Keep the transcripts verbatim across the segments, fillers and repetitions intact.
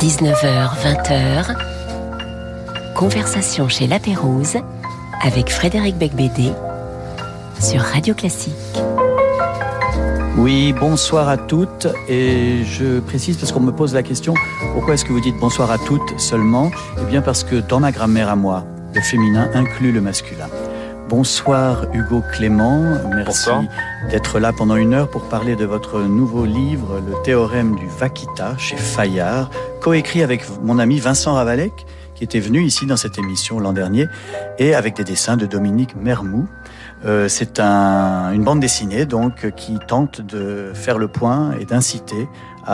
dix-neuf heures vingt, conversation chez La Pérouse avec Frédéric Becbédé sur Radio Classique. Oui, bonsoir à toutes, et je précise parce qu'on me pose la question, pourquoi est-ce que vous dites bonsoir à toutes seulement ? Eh bien parce que dans ma grammaire à moi, le féminin inclut le masculin. Bonsoir Hugo Clément, merci Bonsoir. D'être là pendant une heure pour parler de votre nouveau livre, Le théorème du Vaquita, chez Fayard, coécrit avec mon ami Vincent Ravalec, qui était venu ici dans cette émission l'an dernier, et avec des dessins de Dominique Mermoux. Euh, c'est un, une bande dessinée donc qui tente de faire le point et d'inciter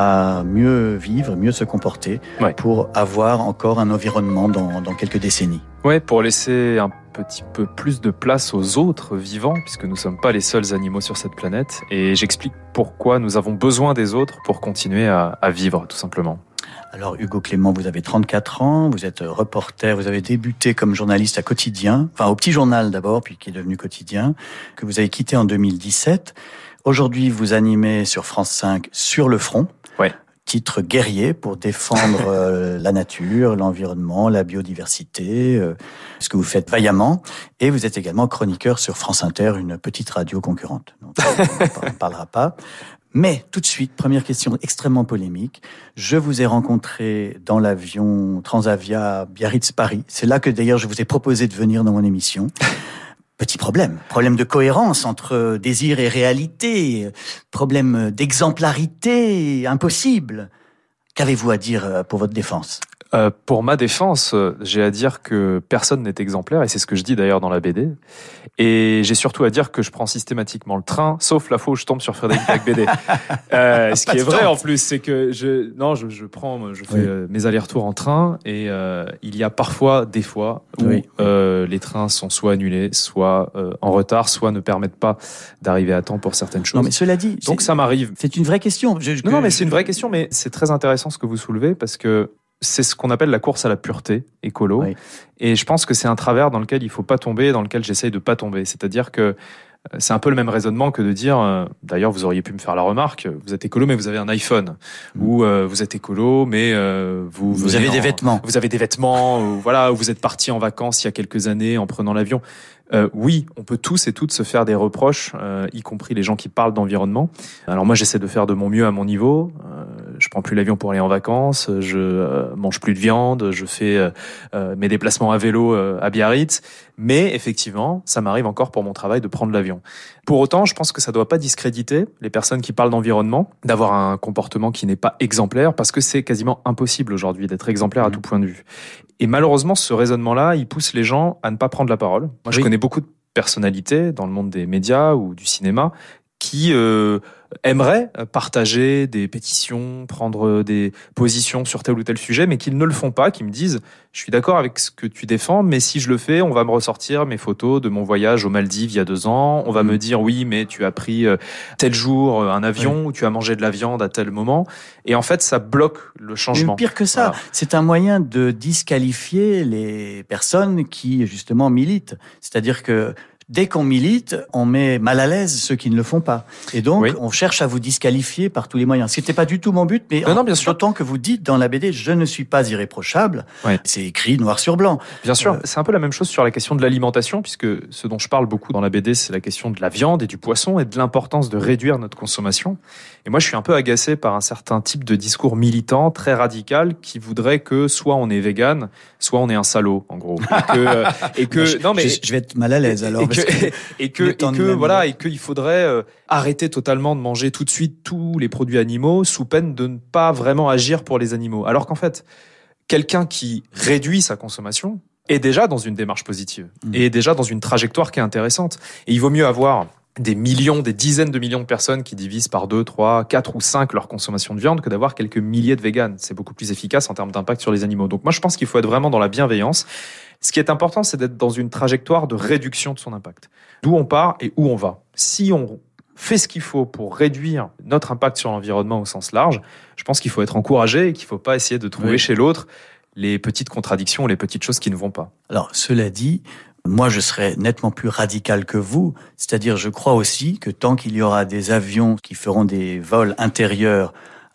à mieux vivre, mieux se comporter, ouais. pour avoir encore un environnement dans, dans quelques décennies. Ouais, pour laisser un petit peu plus de place aux autres vivants, puisque nous ne sommes pas les seuls animaux sur cette planète. Et j'explique pourquoi nous avons besoin des autres pour continuer à, à vivre, tout simplement. Alors Hugo Clément, vous avez trente-quatre ans, vous êtes reporter, vous avez débuté comme journaliste à Quotidien, enfin au Petit Journal d'abord, puis qui est devenu Quotidien, que vous avez quitté en deux mille dix-sept. Aujourd'hui, vous animez sur France cinq Sur le front, ouais. titre guerrier pour défendre euh, la nature, l'environnement, la biodiversité, euh, ce que vous faites vaillamment. Et vous êtes également chroniqueur sur France Inter, une petite radio concurrente. Donc, on ne parlera pas. Mais tout de suite, première question extrêmement polémique. Je vous ai rencontré dans l'avion Transavia Biarritz-Paris. C'est là que d'ailleurs je vous ai proposé de venir dans mon émission. Petit problème, problème de cohérence entre désir et réalité, problème d'exemplarité impossible. Qu'avez-vous à dire pour votre défense ? Euh, pour ma défense, j'ai à dire que personne n'est exemplaire, et c'est ce que je dis d'ailleurs dans la B D. Et j'ai surtout à dire que je prends systématiquement le train, sauf la fois où je tombe sur Frédéric Becbédé. euh, ce qui est vrai en plus, c'est que je, non, je, je prends, je fais oui. mes allers-retours en train, et euh, il y a parfois des fois où oui. euh, les trains sont soit annulés, soit euh, en retard, soit ne permettent pas d'arriver à temps pour certaines choses. Non, mais cela dit, donc ça m'arrive. C'est une vraie question. Je, je, non, non, mais je... c'est une vraie question, mais c'est très intéressant ce que vous soulevez parce que c'est ce qu'on appelle la course à la pureté écolo. Oui. Et je pense que c'est un travers dans lequel il faut pas tomber, dans lequel j'essaye de pas tomber. C'est-à-dire que c'est un peu le même raisonnement que de dire, euh, d'ailleurs vous auriez pu me faire la remarque, vous êtes écolo mais vous avez un iPhone. Mmh. Ou euh, vous êtes écolo mais euh, vous... Vous avez en, des vêtements. Vous avez des vêtements, ou, voilà, ou vous êtes parti en vacances il y a quelques années en prenant l'avion. Euh, oui, on peut tous et toutes se faire des reproches, euh, y compris les gens qui parlent d'environnement. Alors moi, j'essaie de faire de mon mieux à mon niveau. Euh, je prends plus l'avion pour aller en vacances, je euh, mange plus de viande, je fais euh, mes déplacements à vélo euh, à Biarritz. Mais effectivement, ça m'arrive encore pour mon travail de prendre l'avion. Pour autant, je pense que ça ne doit pas discréditer les personnes qui parlent d'environnement, d'avoir un comportement qui n'est pas exemplaire, parce que c'est quasiment impossible aujourd'hui d'être exemplaire à tout point de vue. Et malheureusement, ce raisonnement-là, il pousse les gens à ne pas prendre la parole. Moi, oui. je connais beaucoup de personnalités dans le monde des médias ou du cinéma qui euh, aimeraient partager des pétitions, prendre des positions sur tel ou tel sujet, mais qui ne le font pas, qui me disent « je suis d'accord avec ce que tu défends, mais si je le fais, on va me ressortir mes photos de mon voyage aux Maldives il y a deux ans, on va mmh. me dire « oui, mais tu as pris tel jour un avion, oui. ou tu as mangé de la viande à tel moment », et en fait, ça bloque le changement. Mais pire que ça, voilà. C'est un moyen de disqualifier les personnes qui, justement, militent. C'est-à-dire que dès qu'on milite, on met mal à l'aise ceux qui ne le font pas. Et donc, oui. on cherche à vous disqualifier par tous les moyens. C'était pas du tout mon but, mais non, non, bien sûr. D'autant que vous dites dans la B D, je ne suis pas irréprochable. Oui. C'est écrit noir sur blanc. Bien sûr. Euh... C'est un peu la même chose sur la question de l'alimentation, puisque ce dont je parle beaucoup dans la B D, c'est la question de la viande et du poisson et de l'importance de réduire notre consommation. Et moi, je suis un peu agacé par un certain type de discours militant, très radical, qui voudrait que soit on est vegan, soit on est un salaud, en gros. Et que, et que je, non, mais je, je vais être mal à l'aise alors. Et que, et que, et que voilà, et qu'il faudrait euh, arrêter totalement de manger tout de suite tous les produits animaux sous peine de ne pas vraiment agir pour les animaux. Alors qu'en fait, quelqu'un qui réduit sa consommation est déjà dans une démarche positive, mmh. et est déjà dans une trajectoire qui est intéressante. Et il vaut mieux avoir des millions, des dizaines de millions de personnes qui divisent par deux, trois, quatre ou cinq leur consommation de viande que d'avoir quelques milliers de véganes. C'est beaucoup plus efficace en termes d'impact sur les animaux. Donc moi, je pense qu'il faut être vraiment dans la bienveillance. Ce qui est important, c'est d'être dans une trajectoire de réduction de son impact. D'où on part et où on va. Si on fait ce qu'il faut pour réduire notre impact sur l'environnement au sens large, je pense qu'il faut être encouragé et qu'il ne faut pas essayer de trouver oui. chez l'autre les petites contradictions, les petites choses qui ne vont pas. Alors, cela dit, moi, je serais nettement plus radical que vous. C'est-à-dire, je crois aussi que tant qu'il y aura des avions qui feront des vols intérieurs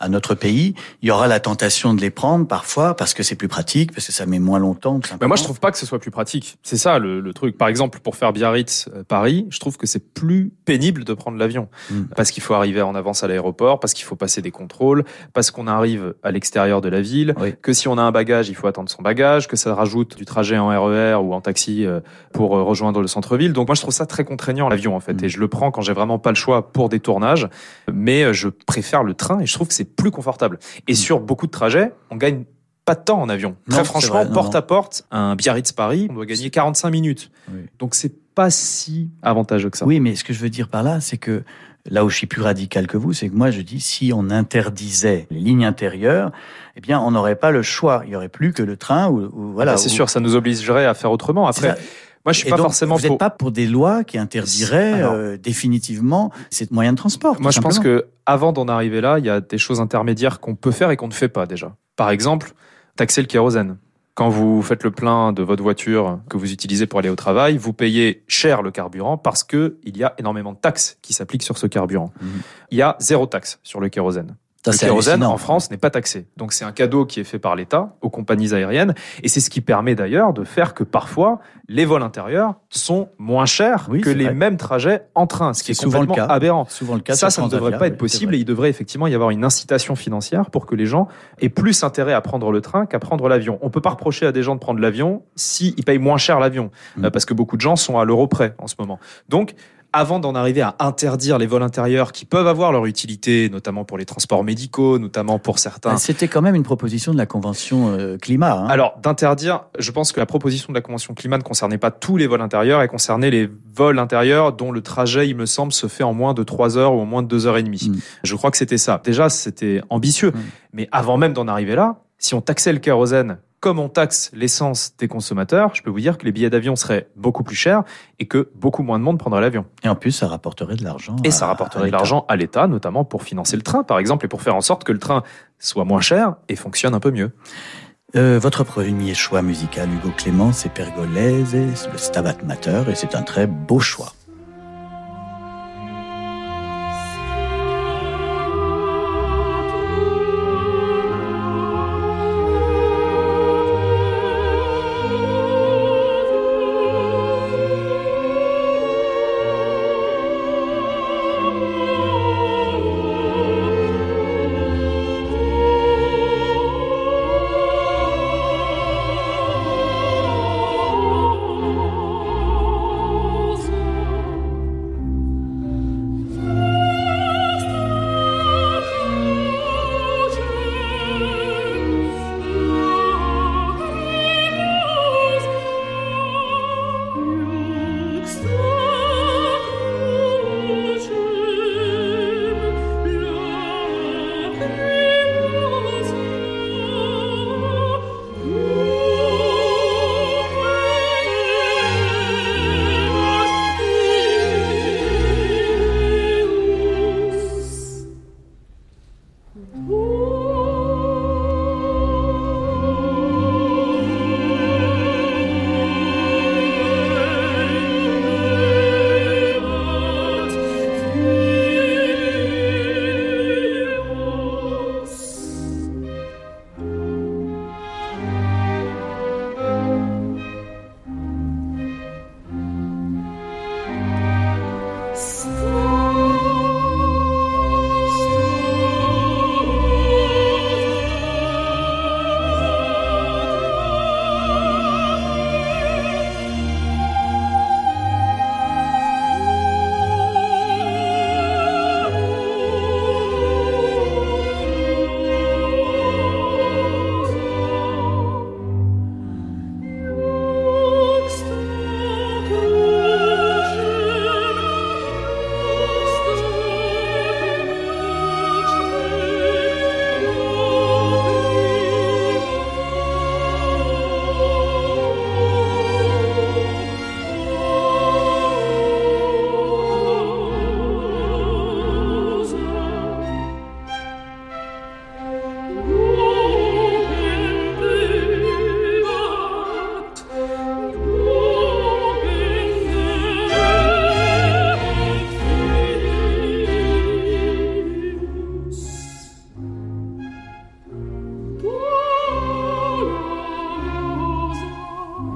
à notre pays, il y aura la tentation de les prendre parfois parce que c'est plus pratique, parce que ça met moins longtemps. Bah moi, je trouve pas que ce soit plus pratique. C'est ça le, le truc. Par exemple, pour faire Biarritz-Paris, je trouve que c'est plus pénible de prendre l'avion. Mmh. Parce qu'il faut arriver en avance à l'aéroport, parce qu'il faut passer des contrôles, parce qu'on arrive à l'extérieur de la ville, oui. que si on a un bagage, il faut attendre son bagage, que ça rajoute du trajet en R E R ou en taxi pour rejoindre le centre-ville. Donc moi, je trouve ça très contraignant, l'avion, en fait. Mmh. Et je le prends quand j'ai vraiment pas le choix pour des tournages. Mais je préfère le train et je trouve que c'est plus confortable. Et mmh. sur beaucoup de trajets, on gagne pas de temps en avion. Non, très franchement, vrai, non, porte non. à porte, un Biarritz-Paris, on doit gagner quarante-cinq minutes. Oui. Donc c'est pas si avantageux que ça. Oui, mais ce que je veux dire par là, c'est que là où je suis plus radical que vous, c'est que moi je dis si on interdisait les lignes intérieures, eh bien on n'aurait pas le choix. Il y aurait plus que le train ou, ou voilà. Ah bah c'est ou... sûr, ça nous obligerait à faire autrement. Après. Moi, je suis et pas donc, forcément. Vous n'êtes pour... pas pour des lois qui interdiraient Alors, euh, définitivement ces moyens de transport. Moi, je pense que avant d'en arriver là, il y a des choses intermédiaires qu'on peut faire et qu'on ne fait pas déjà. Par exemple, taxer le kérosène. Quand vous faites le plein de votre voiture que vous utilisez pour aller au travail, vous payez cher le carburant parce que il y a énormément de taxes qui s'appliquent sur ce carburant. Mmh. Il y a zéro taxe sur le kérosène. Ça, le kérosène en France n'est pas taxé. Donc c'est un cadeau qui est fait par l'État aux compagnies aériennes et c'est ce qui permet d'ailleurs de faire que parfois les vols intérieurs sont moins chers oui, que les vrai. mêmes trajets en train, ce qui est, est complètement aberrant. Souvent le cas. Ça, ça ne devrait pas être possible et il devrait effectivement y avoir une incitation financière pour que les gens aient plus intérêt à prendre le train qu'à prendre l'avion. On peut pas reprocher à des gens de prendre l'avion s'ils payent moins cher l'avion mmh. parce que beaucoup de gens sont à l'euro près en ce moment. Donc avant d'en arriver à interdire les vols intérieurs qui peuvent avoir leur utilité, notamment pour les transports médicaux, notamment pour certains... C'était quand même une proposition de la Convention euh, climat. Hein. Alors, d'interdire, je pense que la proposition de la Convention climat ne concernait pas tous les vols intérieurs, elle concernait les vols intérieurs dont le trajet, il me semble, se fait en moins de trois heures ou en moins de deux heures et demie. Mmh. Je crois que c'était ça. Déjà, c'était ambitieux. Mmh. Mais avant même d'en arriver là, si on taxait le kérosène comme on taxe l'essence des consommateurs, je peux vous dire que les billets d'avion seraient beaucoup plus chers et que beaucoup moins de monde prendrait l'avion. Et en plus, ça rapporterait de l'argent. Et ça rapporterait de l'argent à l'État, notamment pour financer le train, par exemple, et pour faire en sorte que le train soit moins cher et fonctionne un peu mieux. Euh, votre premier choix musical, Hugo Clément, c'est Pergolese, le Stabat Mater, et c'est un très beau choix.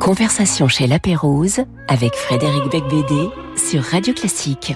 Conversation chez La Pérouse avec Frédéric Becbédé sur Radio Classique.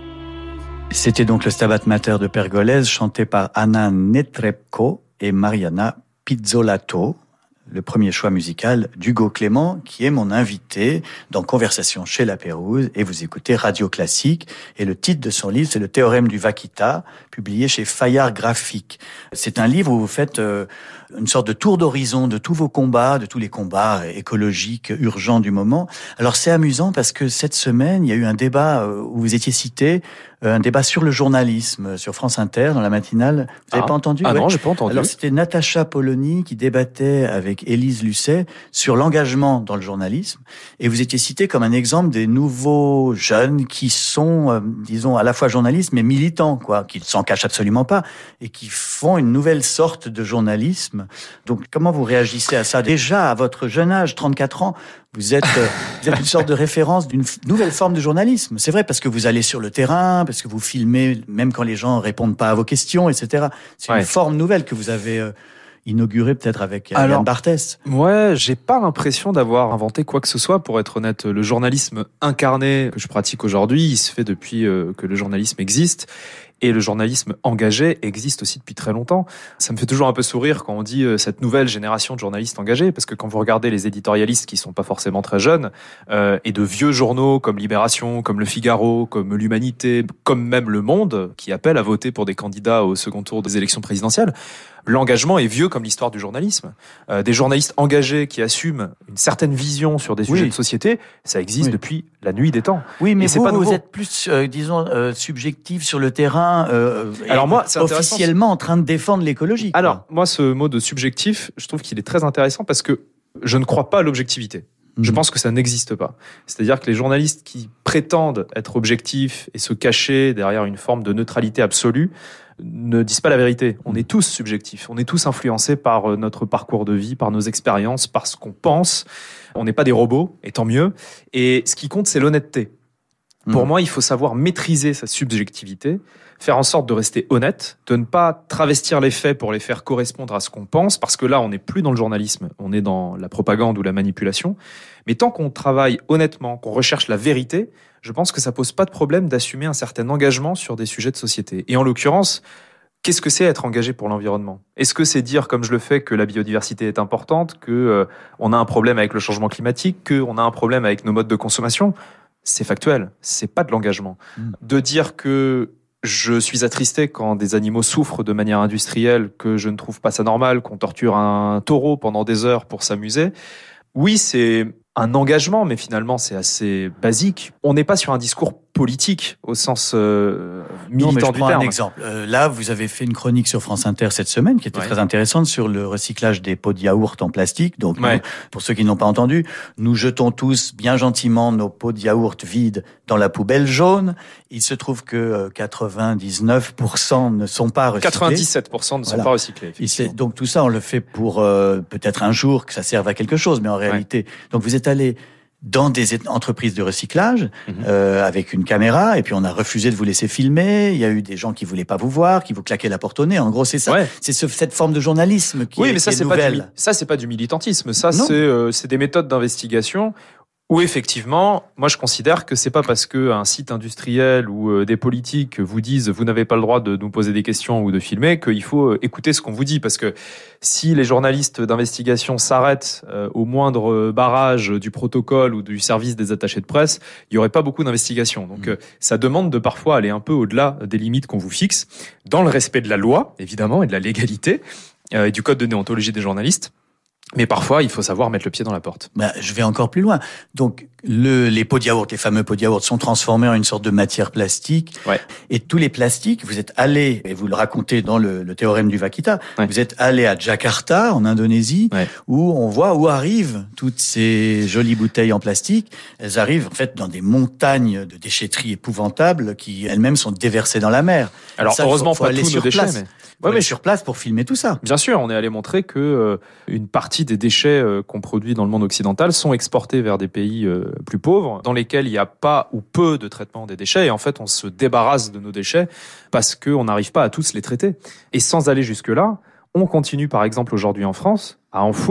C'était donc le Stabat Mater de Pergolèse, chanté par Anna Netrebko et Mariana Pizzolato, le premier choix musical d'Hugo Clément, qui est mon invité dans Conversation chez La Pérouse, et vous écoutez Radio Classique, et le titre de son livre, c'est Le Théorème du Vaquita, publié chez Fayard Graphique. C'est un livre où vous faites euh, une sorte de tour d'horizon de tous vos combats, de tous les combats écologiques urgents du moment. Alors c'est amusant parce que cette semaine, il y a eu un débat où vous étiez cité, un débat sur le journalisme sur France Inter dans la matinale. Vous n'avez ah. pas entendu? Ah ouais. non, j'ai pas entendu. Alors c'était Natacha Polony qui débattait avec Élise Lucet sur l'engagement dans le journalisme, et vous étiez cité comme un exemple des nouveaux jeunes qui sont, euh, disons, à la fois journalistes mais militants, quoi, qui ne s'en cachent absolument pas et qui font une nouvelle sorte de journalisme. Donc comment vous réagissez à ça? Déjà à votre jeune âge, trente-quatre ans, vous êtes, euh, vous êtes une sorte de référence d'une f- nouvelle forme de journalisme. C'est vrai, parce que vous allez sur le terrain, parce que vous filmez même quand les gens répondent pas à vos questions, et cetera. C'est ouais. une forme nouvelle que vous avez euh, inaugurée peut-être avec euh, Yann Barthès. Ouais, j'ai pas l'impression d'avoir inventé quoi que ce soit, pour être honnête. Le journalisme incarné que je pratique aujourd'hui, il se fait depuis euh, que le journalisme existe. Et le journalisme engagé existe aussi depuis très longtemps. Ça me fait toujours un peu sourire quand on dit euh, cette nouvelle génération de journalistes engagés, parce que quand vous regardez les éditorialistes qui sont pas forcément très jeunes, euh, et de vieux journaux comme Libération, comme Le Figaro, comme l'Humanité, comme même Le Monde, qui appellent à voter pour des candidats au second tour des élections présidentielles, l'engagement est vieux comme l'histoire du journalisme. Euh, des journalistes engagés qui assument une certaine vision sur des sujets oui. de société, ça existe oui. depuis la nuit des temps. Oui, mais et vous, c'est pas vous nouveau. êtes plus, euh, disons, euh, subjectif sur le terrain, euh, Alors moi, c'est officiellement en train de défendre l'écologie. Quoi. Alors, moi, ce mot de subjectif, je trouve qu'il est très intéressant parce que je ne crois pas à l'objectivité. Mmh. Je pense que ça n'existe pas. C'est-à-dire que les journalistes qui prétendent être objectifs et se cacher derrière une forme de neutralité absolue ne disent pas la vérité. On est tous subjectifs. On est tous influencés par notre parcours de vie, par nos expériences, par ce qu'on pense. On n'est pas des robots, et tant mieux. Et ce qui compte, c'est l'honnêteté. Mmh. Pour moi, il faut savoir maîtriser sa subjectivité, faire en sorte de rester honnête, de ne pas travestir les faits pour les faire correspondre à ce qu'on pense, parce que là, on n'est plus dans le journalisme, on est dans la propagande ou la manipulation. Mais tant qu'on travaille honnêtement, qu'on recherche la vérité, je pense que ça pose pas de problème d'assumer un certain engagement sur des sujets de société. Et en l'occurrence, qu'est-ce que c'est être engagé pour l'environnement ? Est-ce que c'est dire, comme je le fais, que la biodiversité est importante, que euh, on a un problème avec le changement climatique, qu'on a un problème avec nos modes de consommation ? C'est factuel, c'est pas de l'engagement. Mmh. De dire que je suis attristé quand des animaux souffrent de manière industrielle, que je ne trouve pas ça normal, qu'on torture un taureau pendant des heures pour s'amuser. Oui, c'est un engagement, mais finalement, c'est assez basique. On n'est pas sur un discours politique au sens euh, militant non, mais je du prends terme. Un exemple. Euh, là, vous avez fait une chronique sur France Inter cette semaine qui était ouais. très intéressante sur le recyclage des pots de yaourt en plastique. Donc, ouais. nous, pour ceux qui n'ont pas entendu, nous jetons tous bien gentiment nos pots de yaourt vides dans la poubelle jaune. Il se trouve que quatre-vingt-dix-neuf pour cent ne sont pas recyclés. quatre-vingt-dix-sept pour cent ne sont voilà. pas recyclés. Et donc tout ça, on le fait pour euh, peut-être un jour que ça serve à quelque chose, mais en réalité, ouais. donc vous êtes allé dans des entreprises de recyclage mmh. euh, avec une caméra, et puis on a refusé de vous laisser filmer. Il y a eu des gens qui voulaient pas vous voir, qui vous claquaient la porte au nez. En gros, c'est ça. Ouais. C'est ce, cette forme de journalisme qui oui, est, mais ça, qui est c'est nouvelle. Pas du, ça, c'est pas du militantisme. Ça, c'est, euh, c'est des méthodes d'investigation où effectivement, moi je considère que c'est pas parce que un site industriel ou euh, des politiques vous disent vous n'avez pas le droit de nous poser des questions ou de filmer qu'il faut euh, écouter ce qu'on vous dit, parce que si les journalistes d'investigation s'arrêtent euh, au moindre barrage du protocole ou du service des attachés de presse, il y aurait pas beaucoup d'investigation. Donc mmh. euh, ça demande de parfois aller un peu au-delà des limites qu'on vous fixe, dans le respect de la loi évidemment et de la légalité euh, et du code de déontologie des journalistes. Mais parfois, il faut savoir mettre le pied dans la porte. Bah, je vais encore plus loin. Donc, le, les pots de yaourt, les fameux pots de yaourt, sont transformés en une sorte de matière plastique. Ouais. Et tous les plastiques, vous êtes allés, et vous le racontez dans le, le théorème du Vaquita, ouais. vous êtes allés à Jakarta, en Indonésie, ouais. où on voit où arrivent toutes ces jolies bouteilles en plastique. Elles arrivent, en fait, dans des montagnes de déchetterie épouvantables qui, elles-mêmes, sont déversées dans la mer. Alors, ça, heureusement, faut, faut pas tous nos déchets, mais... Ouais, mais sur place pour filmer tout ça. Bien sûr, on est allé montrer que euh, une partie des déchets euh, qu'on produit dans le monde occidental sont exportés vers des pays euh, plus pauvres, dans lesquels il n'y a pas ou peu de traitement des déchets. Et en fait, on se débarrasse de nos déchets parce qu'on n'arrive pas à tous les traiter. Et sans aller jusque-là, on continue, par exemple, aujourd'hui en France, à enfouir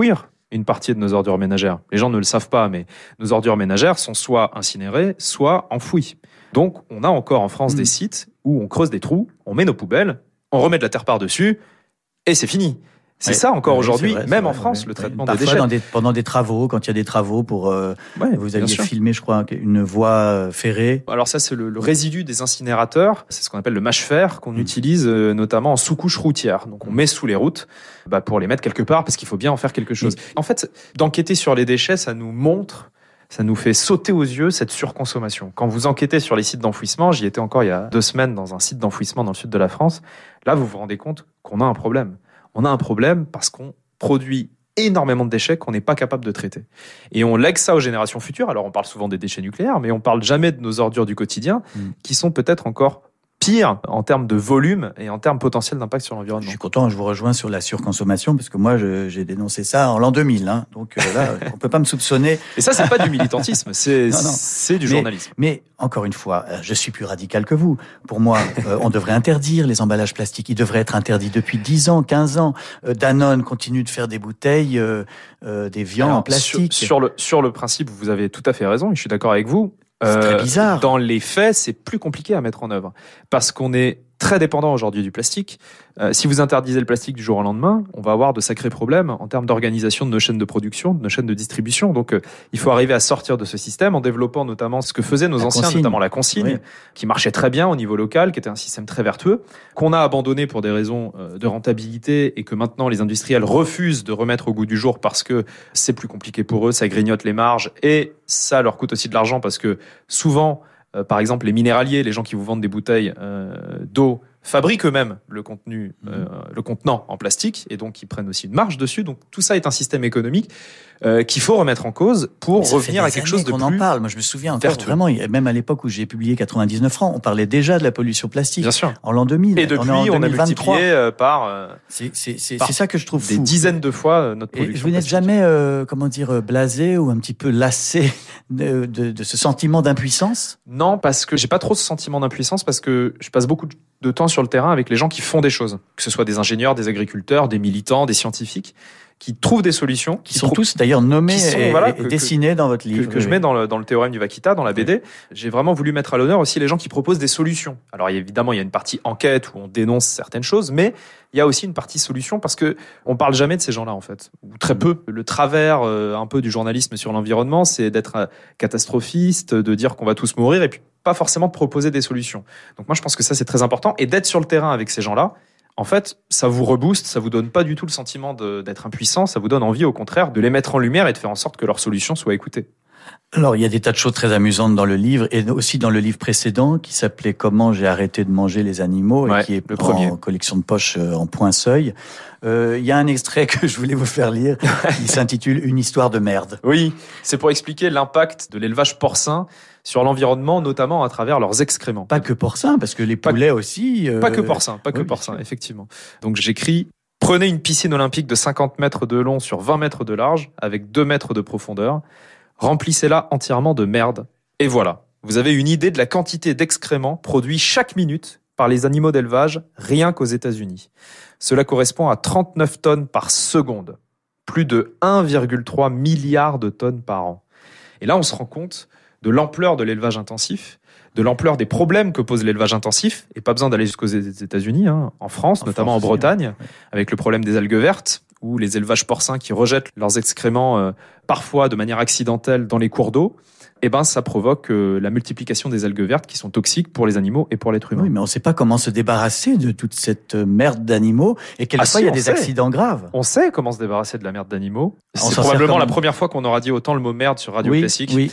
une partie de nos ordures ménagères. Les gens ne le savent pas, mais nos ordures ménagères sont soit incinérées, soit enfouies. Donc, on a encore en France mmh. des sites où on creuse des trous, on met nos poubelles, on remet de la terre par-dessus, et c'est fini. C'est oui, ça encore oui, aujourd'hui, vrai, même vrai, en France, oui, le traitement oui. des Parfois déchets. Dans des, pendant des travaux, quand il y a des travaux pour, euh, ouais, vous aviez filmé, je crois, une voie ferrée. Alors ça, c'est le, le résidu des incinérateurs. C'est ce qu'on appelle le mâche-fer qu'on mmh. utilise euh, notamment en sous-couche routière. Donc on met sous les routes bah, pour les mettre quelque part parce qu'il faut bien en faire quelque chose. Mmh. En fait, d'enquêter sur les déchets, ça nous montre, ça nous fait sauter aux yeux cette surconsommation. Quand vous enquêtez sur les sites d'enfouissement, j'y étais encore il y a deux semaines dans un site d'enfouissement dans le sud de la France. Là, vous vous rendez compte qu'on a un problème. On a un problème parce qu'on produit énormément de déchets qu'on n'est pas capable de traiter. Et on lègue ça aux générations futures. Alors, on parle souvent des déchets nucléaires, mais on parle jamais de nos ordures du quotidien, mmh. qui sont peut-être encore pires en termes de volume et en termes potentiels d'impact sur l'environnement. Je suis content, je vous rejoins sur la surconsommation, parce que moi, je, j'ai dénoncé ça en l'an deux mille. Hein, donc euh, là, on peut pas me soupçonner. Et ça, c'est pas du militantisme, c'est, non, non. c'est du mais, journalisme. Mais encore une fois, je suis plus radical que vous. Pour moi, euh, on devrait interdire les emballages plastiques. Ils devraient être interdits depuis dix ans, quinze ans. Euh, Danone continue de faire des bouteilles, euh, euh, des viands Alors, en plastique. Sur, sur, le, sur le principe, vous avez tout à fait raison, et je suis d'accord avec vous. C'est très bizarre. Euh, dans les faits, c'est plus compliqué à mettre en œuvre parce qu'on est très dépendant aujourd'hui du plastique. Euh, si vous interdisez le plastique du jour au lendemain, on va avoir de sacrés problèmes en termes d'organisation de nos chaînes de production, de nos chaînes de distribution. Donc, euh, il faut arriver à sortir de ce système en développant notamment ce que faisaient nos la anciens, consigne. notamment la consigne, oui. qui marchait très bien au niveau local, qui était un système très vertueux, qu'on a abandonné pour des raisons euh, de rentabilité et que maintenant les industriels refusent de remettre au goût du jour parce que c'est plus compliqué pour eux, ça grignote les marges et ça leur coûte aussi de l'argent parce que souvent, euh, par exemple, les minéraliers, les gens qui vous vendent des bouteilles euh, d'eau, fabriquent eux-mêmes le contenu, euh, le contenant en plastique, et donc ils prennent aussi une marge dessus. Donc tout ça est un système économique euh, qu'il faut remettre en cause pour revenir à quelque chose de plus. On en parle. Moi, je me souviens encore vertueux. Vraiment, même à l'époque où j'ai publié quatre-vingt-dix-neuf francs, on parlait déjà de la pollution plastique. Bien sûr. En l'an deux mille. Et depuis, on, on a multiplié euh, par. Euh, c'est, c'est, c'est, par c'est ça que je trouve des fou. Des dizaines de fois euh, notre production. Et vous n'êtes plastique. jamais, euh, comment dire, blasé ou un petit peu lassé de, de, de ce sentiment d'impuissance? Non, parce que j'ai pas trop ce sentiment d'impuissance parce que je passe beaucoup de temps sur le terrain avec les gens qui font des choses, que ce soit des ingénieurs, des agriculteurs, des militants, des scientifiques, qui trouvent des solutions. Qui, qui sont pro- tous d'ailleurs nommés sont, et, voilà, et que, dessinés que, dans votre livre. Que, que oui. je mets dans le, dans le théorème du Vaquita, dans la B D. Oui. J'ai vraiment voulu mettre à l'honneur aussi les gens qui proposent des solutions. Alors évidemment, il y a une partie enquête où on dénonce certaines choses, mais il y a aussi une partie solution parce que on parle jamais de ces gens-là en fait, ou très peu. Le travers euh, un peu du journalisme sur l'environnement, c'est d'être euh, catastrophiste, de dire qu'on va tous mourir et puis pas forcément de proposer des solutions. Donc moi, je pense que ça, c'est très important. Et d'être sur le terrain avec ces gens-là, en fait, ça vous rebooste, ça vous donne pas du tout le sentiment de, d'être impuissant, ça vous donne envie, au contraire, de les mettre en lumière et de faire en sorte que leurs solutions soient écoutées. Alors, il y a des tas de choses très amusantes dans le livre, et aussi dans le livre précédent, qui s'appelait « Comment j'ai arrêté de manger les animaux ouais, », et qui est le premier. En collection de poche en point seuil. Euh, il y a un extrait que je voulais vous faire lire, il s'intitule « Une histoire de merde ». Oui, c'est pour expliquer l'impact de l'élevage porcin sur l'environnement, notamment à travers leurs excréments. Pas que porcin, parce que les poulets pas, aussi... Euh... Pas que porcin, pas que oui, porcin, effectivement. Donc j'écris « Prenez une piscine olympique de cinquante mètres de long sur vingt mètres de large, avec deux mètres de profondeur. Remplissez-la entièrement de merde. Et voilà, vous avez une idée de la quantité d'excréments produits chaque minute par les animaux d'élevage, rien qu'aux États-Unis. Cela correspond à trente-neuf tonnes par seconde, plus de un virgule trois milliard de tonnes par an. Et là, on se rend compte de l'ampleur de l'élevage intensif, de l'ampleur des problèmes que pose l'élevage intensif, et pas besoin d'aller jusqu'aux États-Unis, hein, en France, en notamment France, en Bretagne, oui. avec le problème des algues vertes, ou les élevages porcins qui rejettent leurs excréments euh, parfois de manière accidentelle dans les cours d'eau. Eh ben, ça provoque euh, la multiplication des algues vertes qui sont toxiques pour les animaux et pour l'être humain. Oui, mais on ne sait pas comment se débarrasser de toute cette merde d'animaux et quelquefois ah, si, il y a des sait. accidents graves. On sait comment se débarrasser de la merde d'animaux. On C'est probablement comme... la première fois qu'on aura dit autant le mot merde sur Radio oui, Classique. Oui.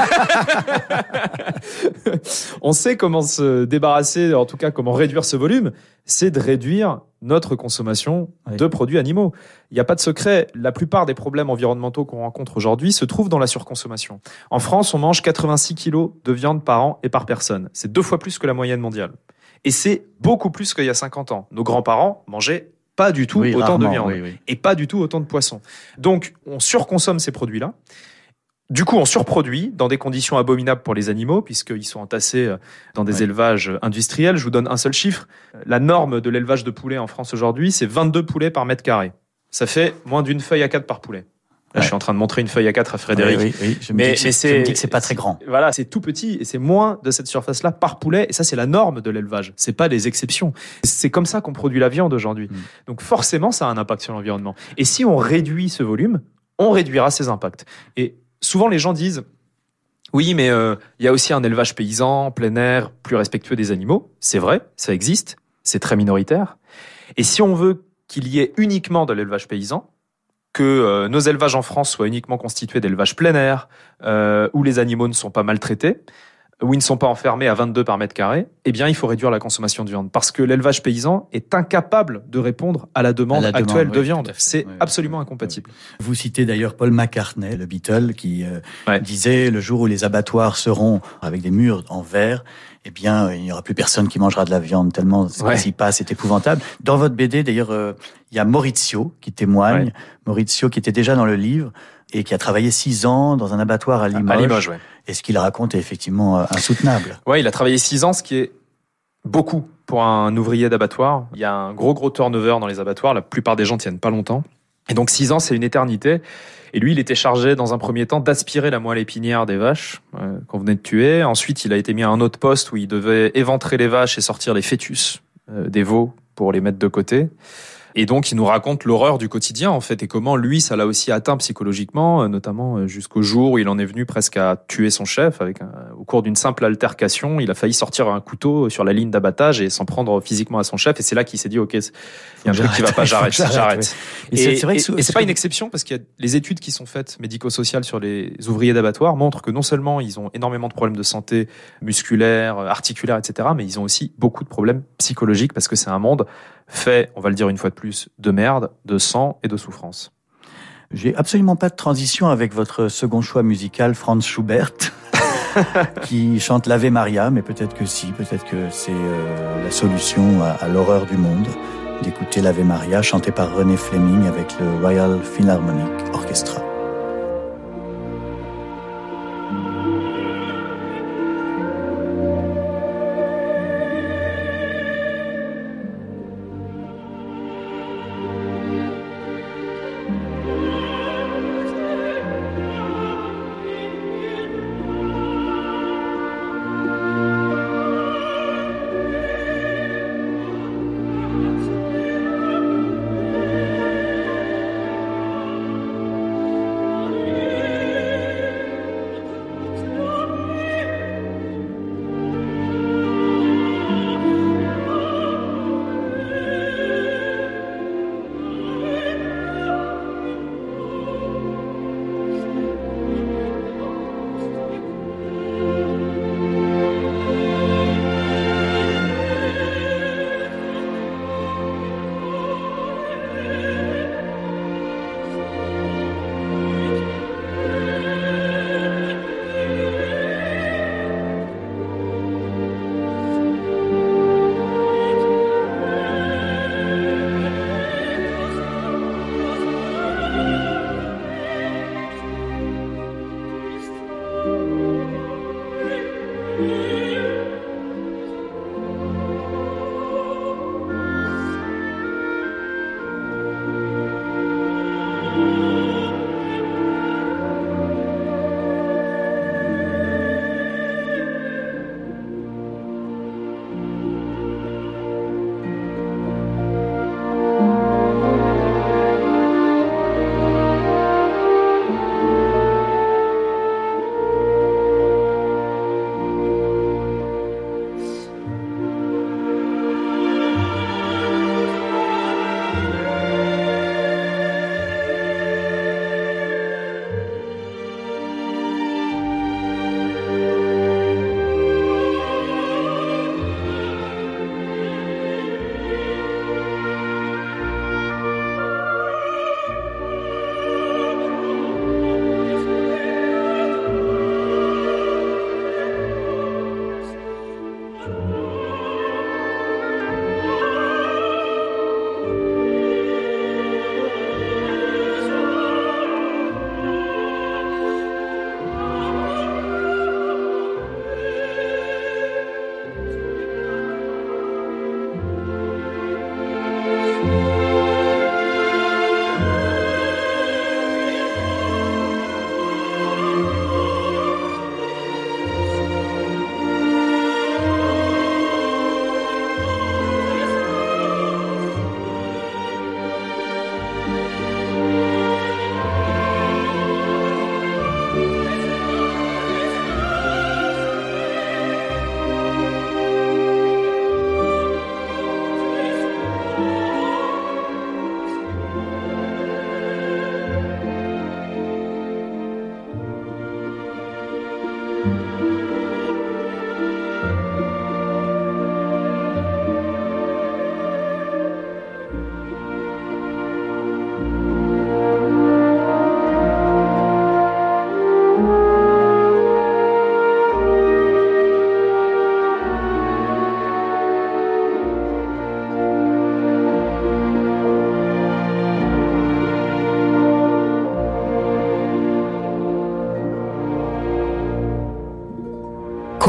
On sait comment se débarrasser, en tout cas comment réduire ce volume, c'est de réduire notre consommation oui. de produits animaux. Il n'y a pas de secret. La plupart des problèmes environnementaux qu'on rencontre aujourd'hui se trouvent dans la surconsommation. En France, on mange quatre-vingt-six kilos de viande par an et par personne. C'est deux fois plus que la moyenne mondiale. Et c'est beaucoup plus qu'il y a cinquante ans. Nos grands-parents mangeaient pas du tout oui, autant rarement, de viande oui, oui. et pas du tout autant de poissons. Donc, on surconsomme ces produits-là. Du coup, on surproduit dans des conditions abominables pour les animaux, puisqu'ils sont entassés dans des ouais. élevages industriels. Je vous donne un seul chiffre. La norme de l'élevage de poulets en France aujourd'hui, c'est vingt-deux poulets par mètre carré. Ça fait moins d'une feuille à quatre par poulet. Là, ouais. je suis en train de montrer une feuille A quatre à Frédéric. Oui, oui, oui. Je, me mais, mais c'est, je me dis que c'est pas très grand. Voilà, c'est tout petit et c'est moins de cette surface-là par poulet. Et ça, c'est la norme de l'élevage. C'est pas les exceptions. C'est comme ça qu'on produit la viande aujourd'hui. Mmh. Donc forcément, ça a un impact sur l'environnement. Et si on réduit ce volume, on réduira ses impacts. Et souvent, les gens disent, oui, mais il euh, y a aussi un élevage paysan, plein air, plus respectueux des animaux. C'est vrai, ça existe. C'est très minoritaire. Et si on veut qu'il y ait uniquement de l'élevage paysan, que euh, nos élevages en France soient uniquement constitués d'élevage plein air, euh, où les animaux ne sont pas maltraités, où ils ne sont pas enfermés à vingt-deux par mètre carré, eh bien, il faut réduire la consommation de viande. Parce que l'élevage paysan est incapable de répondre à la demande à la actuelle demande, de oui, viande. C'est oui, absolument oui, incompatible. Vous citez d'ailleurs Paul McCartney, le Beatle, qui euh, ouais. disait « Le jour où les abattoirs seront avec des murs en verre, eh bien, il n'y aura plus personne qui mangera de la viande, tellement ce ouais. qui s'y passe est épouvantable. » Dans votre B D, d'ailleurs, euh, il y a Maurizio qui témoigne. Ouais. Maurizio qui était déjà dans le livre et qui a travaillé six ans dans un abattoir à Limoges. À Limoges, ouais. Et ce qu'il raconte est effectivement insoutenable. Ouais, il a travaillé six ans, ce qui est beaucoup pour un ouvrier d'abattoir. Il y a un gros, gros turnover dans les abattoirs. La plupart des gens tiennent pas longtemps. Et donc, six ans, c'est une éternité. Et lui, il était chargé, dans un premier temps, d'aspirer la moelle épinière des vaches euh, qu'on venait de tuer. Ensuite, il a été mis à un autre poste où il devait éventrer les vaches et sortir les fœtus euh, des veaux pour les mettre de côté. Et donc, il nous raconte l'horreur du quotidien, en fait, et comment lui, ça l'a aussi atteint psychologiquement, notamment jusqu'au jour où il en est venu presque à tuer son chef. Avec un, au cours d'une simple altercation, il a failli sortir un couteau sur la ligne d'abattage et s'en prendre physiquement à son chef. Et c'est là qu'il s'est dit, OK, il y a un truc qui va pas, j'arrête, j'arrête. j'arrête. Oui. Et, et, c'est, c'est vrai que et, et c'est pas une exception, parce qu'il y a les études qui sont faites médico-sociales sur les ouvriers d'abattoir montrent que non seulement ils ont énormément de problèmes de santé musculaire, articulaire, et cetera, mais ils ont aussi beaucoup de problèmes psychologiques, parce que c'est un monde fait, on va le dire une fois de plus, de merde, de sang et de souffrance. J'ai absolument pas de transition avec votre second choix musical, Franz Schubert, qui chante l'Ave Maria, mais peut-être que si, peut-être que c'est euh, la solution à, à l'horreur du monde, d'écouter l'Ave Maria, chanté par René Fleming avec le Royal Philharmonic Orchestra.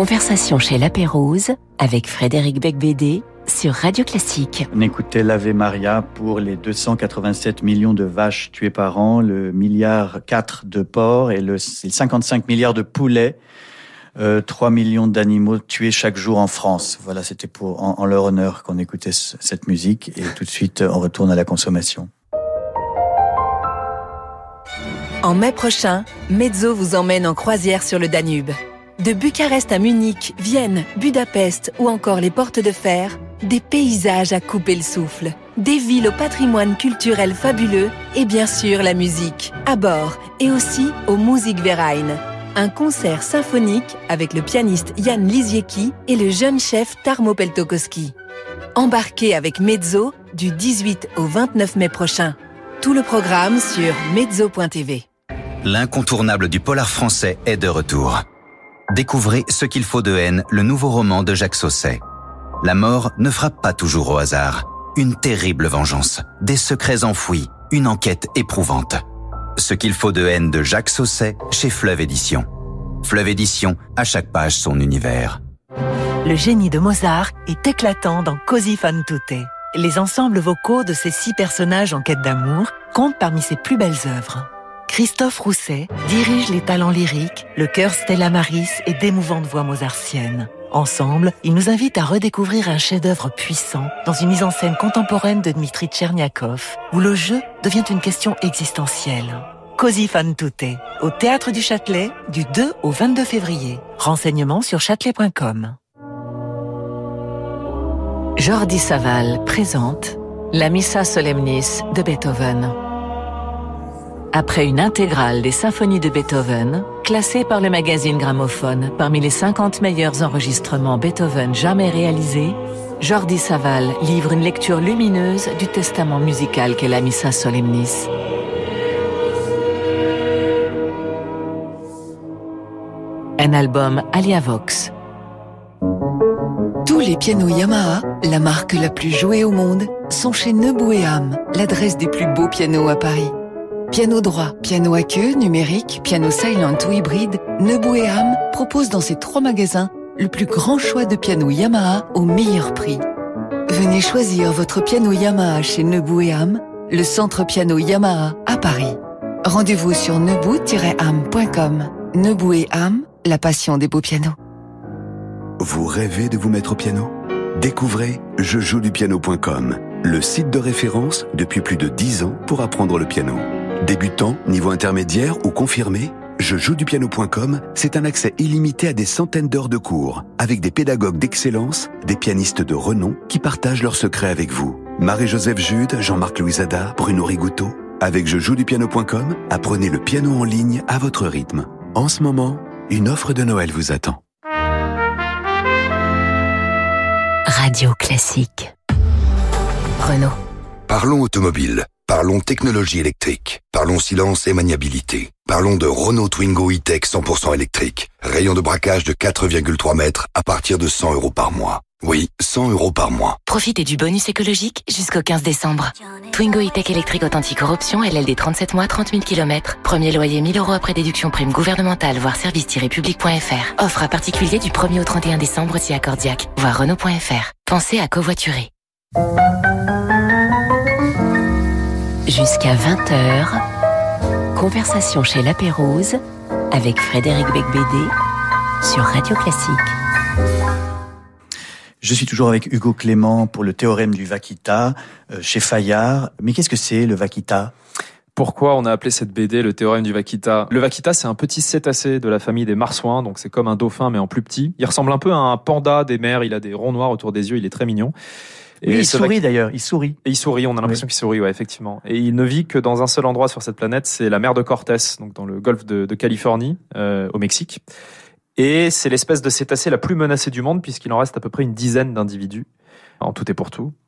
Conversation chez La Pérouse avec Frédéric Becbédé sur Radio Classique. On écoutait l'Ave Maria pour les deux cent quatre-vingt-sept millions de vaches tuées par an, le milliard quatre de porcs et le cinquante-cinq milliards de poulets, euh, trois millions d'animaux tués chaque jour en France. Voilà, c'était pour en, en leur honneur qu'on écoutait c- cette musique et tout de suite on retourne à la consommation. En mai prochain, Mezzo vous emmène en croisière sur le Danube. De Bucarest à Munich, Vienne, Budapest ou encore les Portes de Fer, des paysages à couper le souffle, des villes au patrimoine culturel fabuleux et bien sûr la musique, à bord et aussi au Musikverein. Un concert symphonique avec le pianiste Jan Lisiecki et le jeune chef Tarmo Peltokoski. Embarquez avec Mezzo du dix-huit au vingt-neuf mai prochain. Tout le programme sur mezzo point t v. L'incontournable du polar français est de retour. Découvrez Ce qu'il faut de haine, le nouveau roman de Jacques Sausset. La mort ne frappe pas toujours au hasard. Une terrible vengeance, des secrets enfouis, une enquête éprouvante. Ce qu'il faut de haine de Jacques Sausset chez Fleuve Édition. Fleuve Édition, à chaque page son univers. Le génie de Mozart est éclatant dans Così fan tutte. Les ensembles vocaux de ces six personnages en quête d'amour comptent parmi ses plus belles œuvres. Christophe Rousset dirige les talents lyriques, le chœur Stella Maris et d'émouvantes voix mozartiennes. Ensemble, ils nous invitent à redécouvrir un chef-d'œuvre puissant dans une mise en scène contemporaine de Dmitri Tcherniakov, où le jeu devient une question existentielle. Così fan tutte, au Théâtre du Châtelet, du deux au vingt-deux février. Renseignements sur châtelet point com. Jordi Savall présente la Missa Solemnis de Beethoven. Après une intégrale des symphonies de Beethoven, classée par le magazine Gramophone parmi les cinquante meilleurs enregistrements Beethoven jamais réalisés, Jordi Savall livre une lecture lumineuse du testament musical qu'est la Missa Solemnis. Un album Aliavox. Tous les pianos Yamaha, la marque la plus jouée au monde, sont chez Nebou et Ham, l'adresse des plus beaux pianos à Paris. Piano droit, piano à queue, numérique, piano silent ou hybride, Nebou et Ham propose dans ces trois magasins le plus grand choix de pianos Yamaha au meilleur prix. Venez choisir votre piano Yamaha chez Nebou et Ham, le centre piano Yamaha à Paris. Rendez-vous sur nebou tiret ham point com. Nebou et Ham, la passion des beaux pianos. Vous rêvez de vous mettre au piano ? Découvrez je joue du piano point com, le site de référence depuis plus de dix ans pour apprendre le piano. Débutant, niveau intermédiaire ou confirmé, je joue du piano point com, c'est un accès illimité à des centaines d'heures de cours, avec des pédagogues d'excellence, des pianistes de renom qui partagent leurs secrets avec vous. Marie-Joseph Jude, Jean-Marc Louisada, Bruno Rigouteau. Avec je joue du piano point com, apprenez le piano en ligne à votre rythme. En ce moment, une offre de Noël vous attend. Radio Classique. Renault. Parlons automobile. Parlons technologie électrique. Parlons silence et maniabilité. Parlons de Renault Twingo E-Tech cent pour cent électrique. Rayon de braquage de quatre virgule trois mètres à partir de cent euros par mois. Oui, cent euros par mois. Profitez du bonus écologique jusqu'au quinze décembre. Twingo E-Tech électrique authentique hors option, L L D trente-sept mois, trente mille kilomètres. Premier loyer mille euros après déduction prime gouvernementale, voire service tiret public point f r. Offre à particulier du premier au trente et un décembre si accordiaque, voire Renault point f r. Pensez à covoiturer. Jusqu'à vingt heures, conversation chez La Pérouse avec Frédéric Becbédé sur Radio Classique. Je suis toujours avec Hugo Clément pour le théorème du Vaquita euh, chez Fayard. Mais qu'est-ce que c'est le Vaquita ? Pourquoi on a appelé cette B D le théorème du Vaquita ? Le Vaquita, c'est un petit cétacé de la famille des marsouins, donc c'est comme un dauphin mais en plus petit. Il ressemble un peu à un panda des mers, il a des ronds noirs autour des yeux, il est très mignon. Et oui, il sourit d'ailleurs, il sourit. Et il sourit, on a l'impression oui. qu'il sourit, ouais, effectivement. Et il ne vit que dans un seul endroit sur cette planète, c'est la mer de Cortés, donc dans le golfe de, de Californie, euh, au Mexique. Et c'est l'espèce de cétacé la plus menacée du monde, puisqu'il en reste à peu près une dizaine d'individus, en tout et pour tout.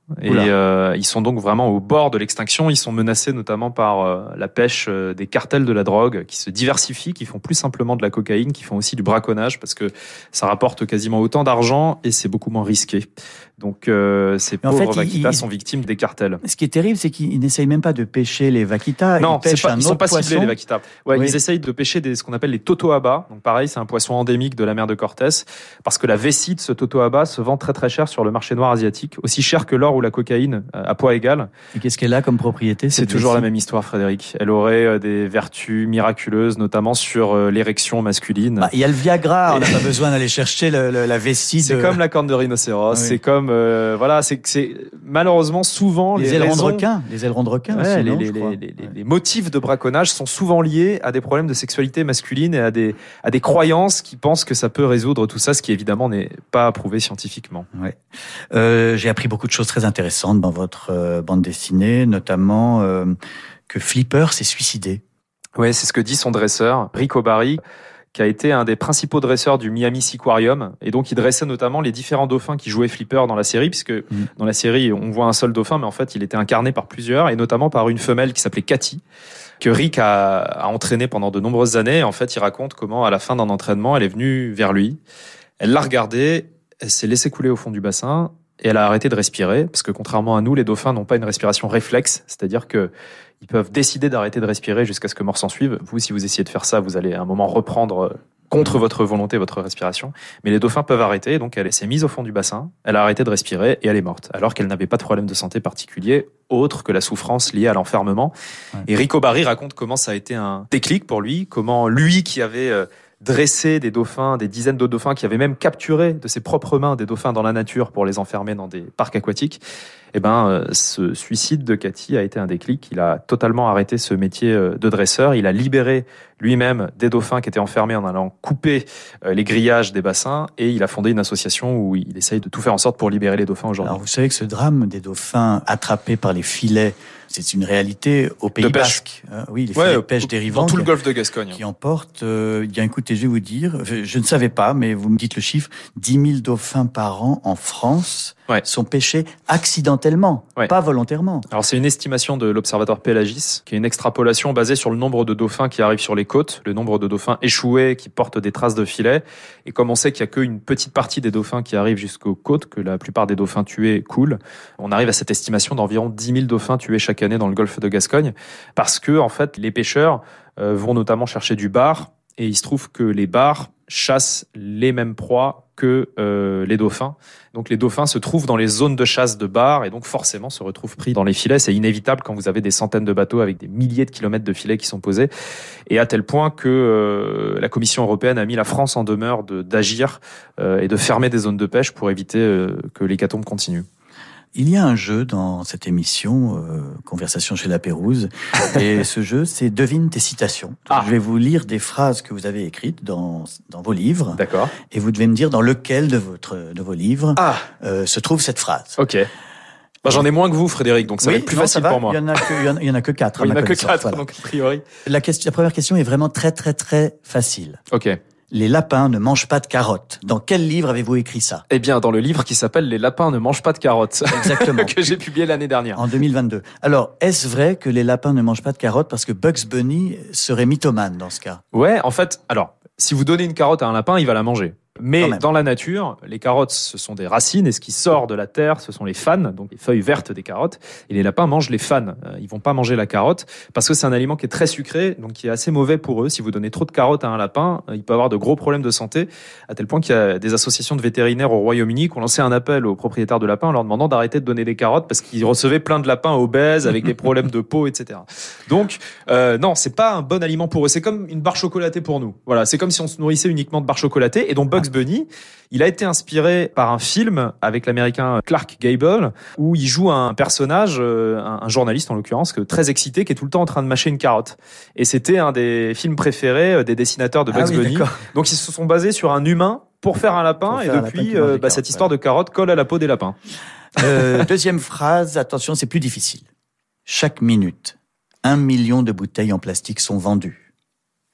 Et euh, ils sont donc vraiment au bord de l'extinction. Ils sont menacés notamment par euh, la pêche euh, des cartels de la drogue qui se diversifient, qui font plus simplement de la cocaïne, qui font aussi du braconnage parce que ça rapporte quasiment autant d'argent et c'est beaucoup moins risqué. Donc euh, ces en pauvres fait, vaquitas ils, sont victimes des cartels. Ce qui est terrible, c'est qu'ils n'essayent même pas de pêcher les vaquitas. Non, ils pêchent pas, un ils autre sont pas poisson. ciblés les vaquitas. Ouais, oui. Ils essayent de pêcher des, ce qu'on appelle les totoabas. Donc pareil, c'est un poisson endémique de la mer de Cortés parce que la vessie de ce totoaba se vend très très cher sur le marché noir asiatique, aussi cher que l'or ou la cocaïne à poids égal. Et qu'est-ce qu'elle a comme propriété? C'est toujours vessie la même histoire, Frédéric. Elle aurait des vertus miraculeuses, notamment sur l'érection masculine. Bah, il y a le Viagra, on n'a pas besoin d'aller chercher le, le, la vessie. C'est de... comme la corne de rhinocéros. Oui. C'est comme euh, voilà. C'est, c'est malheureusement souvent les, les ailerons raisons... de requin, les ailerons de requin. Ouais, aussi, les, non, les, je les, crois. les, les, les motifs de braconnage sont souvent liés à des problèmes de sexualité masculine et à des à des croyances qui pensent que ça peut résoudre tout ça, ce qui évidemment n'est pas prouvé scientifiquement. Ouais. Euh, j'ai appris beaucoup de choses très intéressantes dans votre euh, bande dessinée, notamment euh, que Flipper s'est suicidé. Ouais, c'est ce que dit son dresseur, Rico Barry, qui a été un des principaux dresseurs du Miami Seaquarium. Et donc, il dressait notamment les différents dauphins qui jouaient Flipper dans la série, puisque mmh. dans la série, on voit un seul dauphin, mais en fait, il était incarné par plusieurs, et notamment par une femelle qui s'appelait Cathy, que Rick a, a entraîné pendant de nombreuses années. En fait, il raconte comment, à la fin d'un entraînement, elle est venue vers lui, elle l'a regardé, elle s'est laissée couler au fond du bassin, et elle a arrêté de respirer, parce que contrairement à nous, les dauphins n'ont pas une respiration réflexe, c'est-à-dire que ils peuvent décider d'arrêter de respirer jusqu'à ce que mort s'en suive. Vous, si vous essayez de faire ça, vous allez à un moment reprendre contre votre volonté votre respiration. Mais les dauphins peuvent arrêter, donc elle s'est mise au fond du bassin, elle a arrêté de respirer et elle est morte, alors qu'elle n'avait pas de problème de santé particulier, autre que la souffrance liée à l'enfermement. Ouais. Et Rico Barry raconte comment ça a été un déclic pour lui, comment lui qui avait... Euh, dressé des dauphins, des dizaines de dauphins, qui avaient même capturé de ses propres mains des dauphins dans la nature pour les enfermer dans des parcs aquatiques, eh ben, euh, ce suicide de Cathy a été un déclic. Il a totalement arrêté ce métier de dresseur. Il a libéré lui-même des dauphins qui étaient enfermés en allant couper euh, les grillages des bassins et il a fondé une association où il essaye de tout faire en sorte pour libérer les dauphins aujourd'hui. Alors, vous savez que ce drame des dauphins attrapés par les filets, c'est une réalité au Pays Basque. Euh, oui, les filets ouais, de pêche dérivants. Dans tout le golfe de Gascogne. Qui emportent, euh, bien écoutez, je vais vous dire, je, je ne savais pas, mais vous me dites le chiffre, dix mille dauphins par an en France ouais. sont pêchés accidentellement, ouais. pas volontairement. Alors c'est une estimation de l'Observatoire Pélagis, qui est une extrapolation basée sur le nombre de dauphins qui arrivent sur les côtes, le nombre de dauphins échoués qui portent des traces de filets. Et comme on sait qu'il n'y a qu'une petite partie des dauphins qui arrivent jusqu'aux côtes, que la plupart des dauphins tués coulent, on arrive à cette estimation d'environ dix mille dauphins tués chaque année dans le golfe de Gascogne, parce que en fait les pêcheurs euh, vont notamment chercher du bar, et il se trouve que les bars chassent les mêmes proies que euh, les dauphins. Donc les dauphins se trouvent dans les zones de chasse de bar et donc forcément se retrouvent pris dans les filets. C'est inévitable quand vous avez des centaines de bateaux avec des milliers de kilomètres de filets qui sont posés. Et à tel point que euh, la Commission européenne a mis la France en demeure de, d'agir euh, et de fermer des zones de pêche pour éviter euh, que l'hécatombe continue. Il y a un jeu dans cette émission, euh, Conversation chez la Pérouse, et ce jeu, c'est Devine tes citations. Ah. Je vais vous lire des phrases que vous avez écrites dans, dans vos livres. D'accord. Et vous devez me dire dans lequel de, votre, de vos livres ah. euh, se trouve cette phrase. Ok. Bah, j'en ai moins que vous, Frédéric, donc ça oui, va être plus non, facile pour moi. Il y en a que, il y en a, il y en a que quatre. Oui, il y en a que quatre, voilà. Donc a priori. La, question, la première question est vraiment très, très, très facile. Ok. Les lapins ne mangent pas de carottes. Dans quel livre avez-vous écrit ça? Eh bien, dans le livre qui s'appelle « Les lapins ne mangent pas de carottes ». Exactement. Que j'ai publié l'année dernière. En deux mille vingt-deux. Alors, est-ce vrai que les lapins ne mangent pas de carottes parce que Bugs Bunny serait mythomane dans ce cas? Ouais, en fait, alors, si vous donnez une carotte à un lapin, il va la manger. Mais dans la nature, les carottes, ce sont des racines, et ce qui sort de la terre, ce sont les fanes, donc les feuilles vertes des carottes. Et les lapins mangent les fanes. Ils vont pas manger la carotte parce que c'est un aliment qui est très sucré, donc qui est assez mauvais pour eux. Si vous donnez trop de carottes à un lapin, il peut avoir de gros problèmes de santé, à tel point qu'il y a des associations de vétérinaires au Royaume-Uni qui ont lancé un appel aux propriétaires de lapins en leur demandant d'arrêter de donner des carottes parce qu'ils recevaient plein de lapins obèses avec des problèmes de peau, et cetera. Donc, euh, non, c'est pas un bon aliment pour eux. C'est comme une barre chocolatée pour nous. Voilà, c'est comme si on se nourrissait uniquement de barres chocolatées. Et donc Bugs Bunny, il a été inspiré par un film avec l'américain Clark Gable où il joue un personnage, un, un journaliste en l'occurrence, très excité, qui est tout le temps en train de mâcher une carotte. Et c'était un des films préférés des dessinateurs de Bugs ah oui, Bunny. D'accord. Donc ils se sont basés sur un humain pour faire un lapin, et depuis, lapin euh, bah, cette histoire ouais. de carotte colle à la peau des lapins. Euh, deuxième phrase, attention, c'est plus difficile. Chaque minute, un million de bouteilles en plastique sont vendues.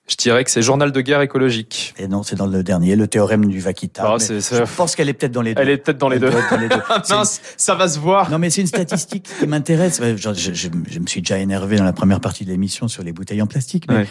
Je dirais que c'est Journal de guerre écologique. Et non, c'est dans le dernier, le théorème du Vaquita. Oh, c'est, c'est... Je pense qu'elle est peut-être dans les deux. Elle est peut-être dans les deux. Dans les deux. Non, une... ça va se voir. Non, mais c'est une statistique qui m'intéresse. Je, je, je, je me suis déjà énervé dans la première partie de l'émission sur les bouteilles en plastique. Mais ouais.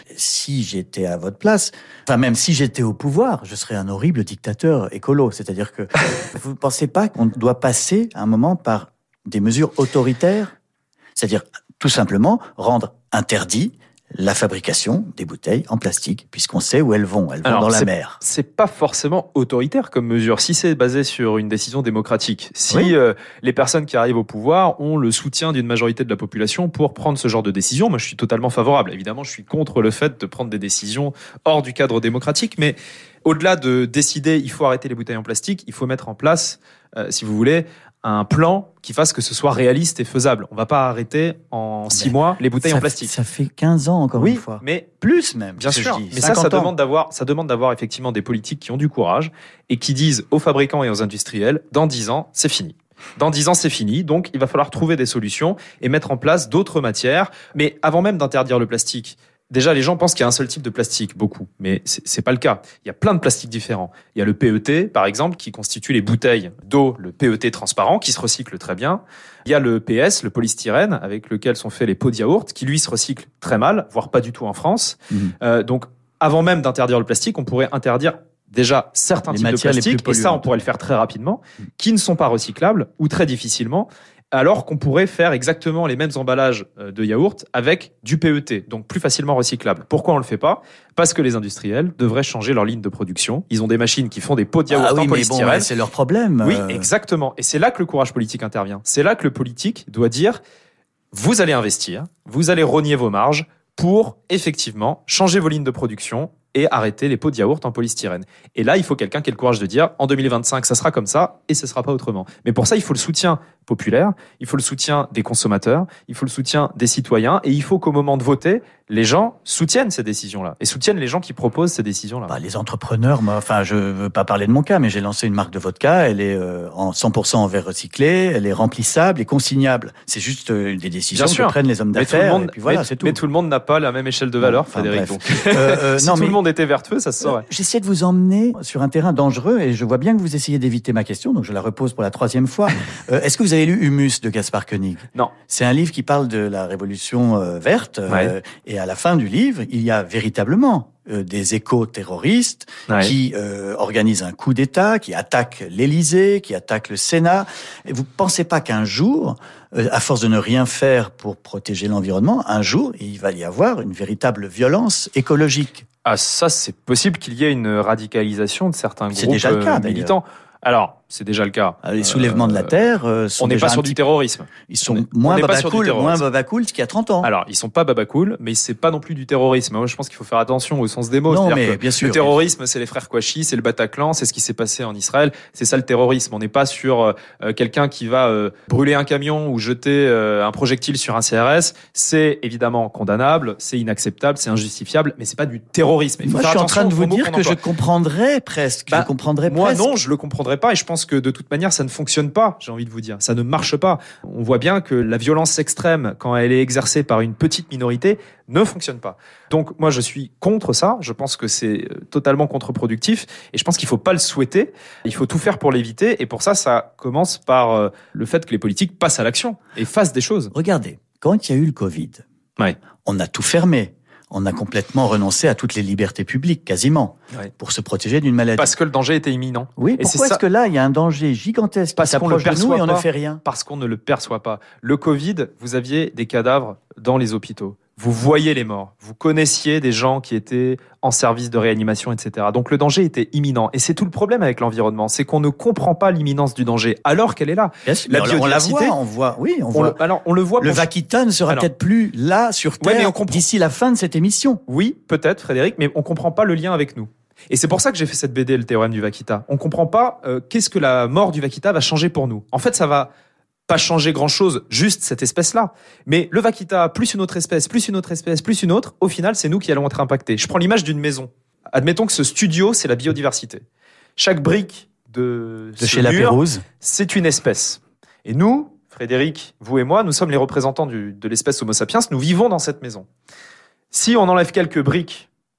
Si j'étais à votre place, enfin même si j'étais au pouvoir, je serais un horrible dictateur écolo. C'est-à-dire que vous ne pensez pas qu'on doit passer à un moment par des mesures autoritaires? C'est-à-dire tout simplement rendre interdit la fabrication des bouteilles en plastique, puisqu'on sait où elles vont. Elles vont Alors, dans la c'est, mer. C'est pas forcément autoritaire comme mesure. Si c'est basé sur une décision démocratique, si oui. euh, les personnes qui arrivent au pouvoir ont le soutien d'une majorité de la population pour prendre ce genre de décision, moi je suis totalement favorable. Évidemment, je suis contre le fait de prendre des décisions hors du cadre démocratique, mais au-delà de décider, il faut arrêter les bouteilles en plastique, il faut mettre en place, euh, si vous voulez, un plan qui fasse que ce soit réaliste et faisable. On va pas arrêter en six mois les bouteilles ça en plastique. Fait, ça fait quinze ans encore oui, une fois. Mais plus même. Bien sûr. Mais ça, ça demande d'avoir, ça demande d'avoir effectivement des politiques qui ont du courage et qui disent aux fabricants et aux industriels, dans dix ans, c'est fini. Dans dix ans, c'est fini. Donc, il va falloir trouver des solutions et mettre en place d'autres matières. Mais avant même d'interdire le plastique, déjà, les gens pensent qu'il y a un seul type de plastique, beaucoup, mais c'est, c'est pas le cas. Il y a plein de plastiques différents. Il y a le P E T, par exemple, qui constitue les bouteilles d'eau, le P E T transparent, qui se recycle très bien. Il y a le P S, le polystyrène, avec lequel sont faits les pots de yaourt, qui lui se recycle très mal, voire pas du tout en France. Mmh. Euh, donc, avant même d'interdire le plastique, on pourrait interdire déjà certains les types de plastiques, et ça, on pourrait le faire très rapidement, mmh. qui ne sont pas recyclables ou très difficilement, alors qu'on pourrait faire exactement les mêmes emballages de yaourt avec du P E T, donc plus facilement recyclable. Pourquoi on le fait pas ? Parce que les industriels devraient changer leur ligne de production. Ils ont des machines qui font des pots de yaourt ah oui, en polystyrène. Bon, c'est leur problème. Oui, exactement. Et c'est là que le courage politique intervient. C'est là que le politique doit dire, vous allez investir, vous allez rogner vos marges pour effectivement changer vos lignes de production et arrêter les pots de yaourt en polystyrène. Et là, il faut quelqu'un qui ait le courage de dire, en deux mille vingt-cinq, ça sera comme ça, et ce sera pas autrement. Mais pour ça, il faut le soutien populaire, il faut le soutien des consommateurs, il faut le soutien des citoyens, et il faut qu'au moment de voter, les gens soutiennent ces décisions-là, et soutiennent les gens qui proposent ces décisions-là. Bah, les entrepreneurs, moi, enfin, je veux pas parler de mon cas, mais j'ai lancé une marque de vodka, elle est euh, en cent pour cent en verre recyclé, elle est remplissable et consignable. C'est juste euh, des décisions que prennent les hommes d'affaires, monde, et puis voilà, mais, c'est tout. Mais tout le monde n'a pas la même échelle de valeur, enfin, Frédéric. Donc. Euh, euh, si non, tout mais... le monde était vertueux, ça se saurait. J'essaie de vous emmener sur un terrain dangereux, et je vois bien que vous essayez d'éviter ma question, donc je la repose pour la troisième fois. euh, est-ce que vous avez lu Humus de Gaspard Koenig ? Non. C'est un livre qui parle de la révolution euh, verte, euh, ouais. et à la fin du livre, il y a véritablement euh, des éco-terroristes ouais. qui euh, organisent un coup d'État, qui attaquent l'Élysée, qui attaquent le Sénat. Et vous pensez pas qu'un jour, euh, à force de ne rien faire pour protéger l'environnement, un jour, il va y avoir une véritable violence écologique ? Ah, ça, c'est possible qu'il y ait une radicalisation de certains groupes c'est déjà le cas, militants. Alors, c'est déjà le cas. Les soulèvements euh, de la terre euh, sont on n'est pas sur petit... du terrorisme. Ils sont moins babacool, moins babacool qu'il y a trente ans. Alors, ils sont pas babacool, mais c'est pas non plus du terrorisme. Moi, je pense qu'il faut faire attention au sens des mots. Non, C'est-à-dire mais que bien sûr. Le terrorisme, c'est les frères Kouachi, c'est le Bataclan, c'est ce qui s'est passé en Israël. C'est ça le terrorisme. On n'est pas sur euh, quelqu'un qui va euh, brûler un camion ou jeter euh, un projectile sur un C R S. C'est évidemment condamnable, c'est inacceptable, c'est injustifiable, mais c'est pas du terrorisme. Il faut moi, faire je suis en train de vous dire que emploie. je comprendrais presque. Bah, je comprendrais moi, presque. non, je le comprendrais pas, et je pense que de toute manière, ça ne fonctionne pas, j'ai envie de vous dire. Ça ne marche pas. On voit bien que la violence extrême, quand elle est exercée par une petite minorité, ne fonctionne pas. Donc, moi, je suis contre ça. Je pense que c'est totalement contre-productif, et je pense qu'il faut pas le souhaiter. Il faut tout faire pour l'éviter, et pour ça, ça commence par le fait que les politiques passent à l'action et fassent des choses. Regardez, quand il y a eu le Covid, ouais. on a tout fermé. On a complètement renoncé à toutes les libertés publiques, quasiment, ouais. pour se protéger d'une maladie. Parce que le danger était imminent. Oui, et pourquoi c'est est-ce ça... que là, il y a un danger gigantesque Parce qui qu'on le s'approche de nous et on pas, ne fait rien ? Parce qu'on ne le perçoit pas. Le Covid, vous aviez des cadavres dans les hôpitaux. Vous voyez les morts. Vous connaissiez des gens qui étaient en service de réanimation, et cetera. Donc le danger était imminent. Et c'est tout le problème avec l'environnement, c'est qu'on ne comprend pas l'imminence du danger, alors qu'elle est là. Yes, la biodiversité, on la voit, on voit, oui, on, on voit. Le, alors on le voit. Le pour... Vaquita ne sera alors, peut-être plus là sur Terre ouais, comprend... d'ici la fin de cette émission. Oui, peut-être, Frédéric, mais on comprend pas le lien avec nous. Et c'est pour ça que j'ai fait cette B D, le théorème du Vaquita. On comprend pas euh, qu'est-ce que la mort du Vaquita va changer pour nous. En fait, ça va pas changer grand-chose, juste cette espèce-là. Mais le Vaquita, plus une autre espèce, plus une autre espèce, plus une autre, au final, c'est nous qui allons être impactés. Je prends l'image d'une maison. Admettons que ce studio, c'est la biodiversité. Chaque brique de, de chez La Pérouse, c'est une espèce. Et nous, Frédéric, vous et moi, nous sommes les représentants du, de l'espèce Homo sapiens, nous vivons dans cette maison. Si on enlève quelques briques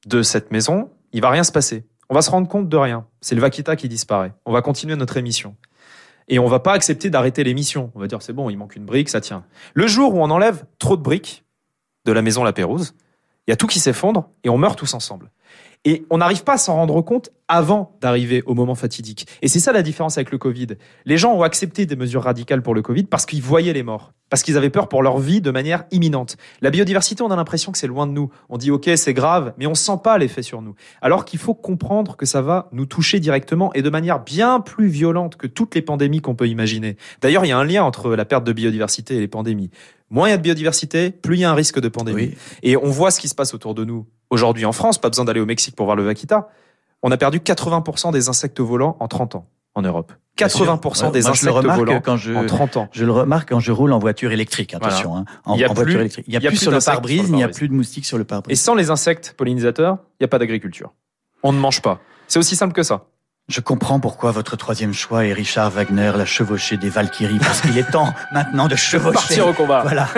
de cette maison, il va rien se passer. On va se rendre compte de rien. C'est le Vaquita qui disparaît. On va continuer notre émission. Et on va pas accepter d'arrêter l'émission. On va dire, c'est bon, il manque une brique, ça tient. Le jour où on enlève trop de briques de la maison La Pérouse, il y a tout qui s'effondre et on meurt tous ensemble. Et on n'arrive pas à s'en rendre compte avant d'arriver au moment fatidique. Et c'est ça la différence avec le Covid. Les gens ont accepté des mesures radicales pour le Covid parce qu'ils voyaient les morts, parce qu'ils avaient peur pour leur vie de manière imminente. La biodiversité, on a l'impression que c'est loin de nous. On dit, ok, c'est grave, mais on sent pas l'effet sur nous. Alors qu'il faut comprendre que ça va nous toucher directement et de manière bien plus violente que toutes les pandémies qu'on peut imaginer. D'ailleurs, il y a un lien entre la perte de biodiversité et les pandémies. Moins il y a de biodiversité, plus il y a un risque de pandémie. Oui. Et on voit ce qui se passe autour de nous. Aujourd'hui en France, pas besoin d'aller au Mexique pour voir le Vaquita. On a perdu quatre-vingts pour cent des insectes volants en trente ans en Europe. quatre-vingts pour cent des Moi, insectes volants quand je, en trente ans. Je le remarque quand je roule en voiture électrique. Attention, voilà. hein, en, il y a en plus, voiture électrique. Il n'y a, a, plus sur le pare-brise, il n'y a plus de moustiques sur le pare-brise. Et sans les insectes pollinisateurs, il n'y a pas d'agriculture. On ne mange pas. C'est aussi simple que ça. Je comprends pourquoi votre troisième choix est Richard Wagner, la chevauchée des Valkyries, parce qu'il est temps maintenant de chevaucher. Partir au combat. Voilà.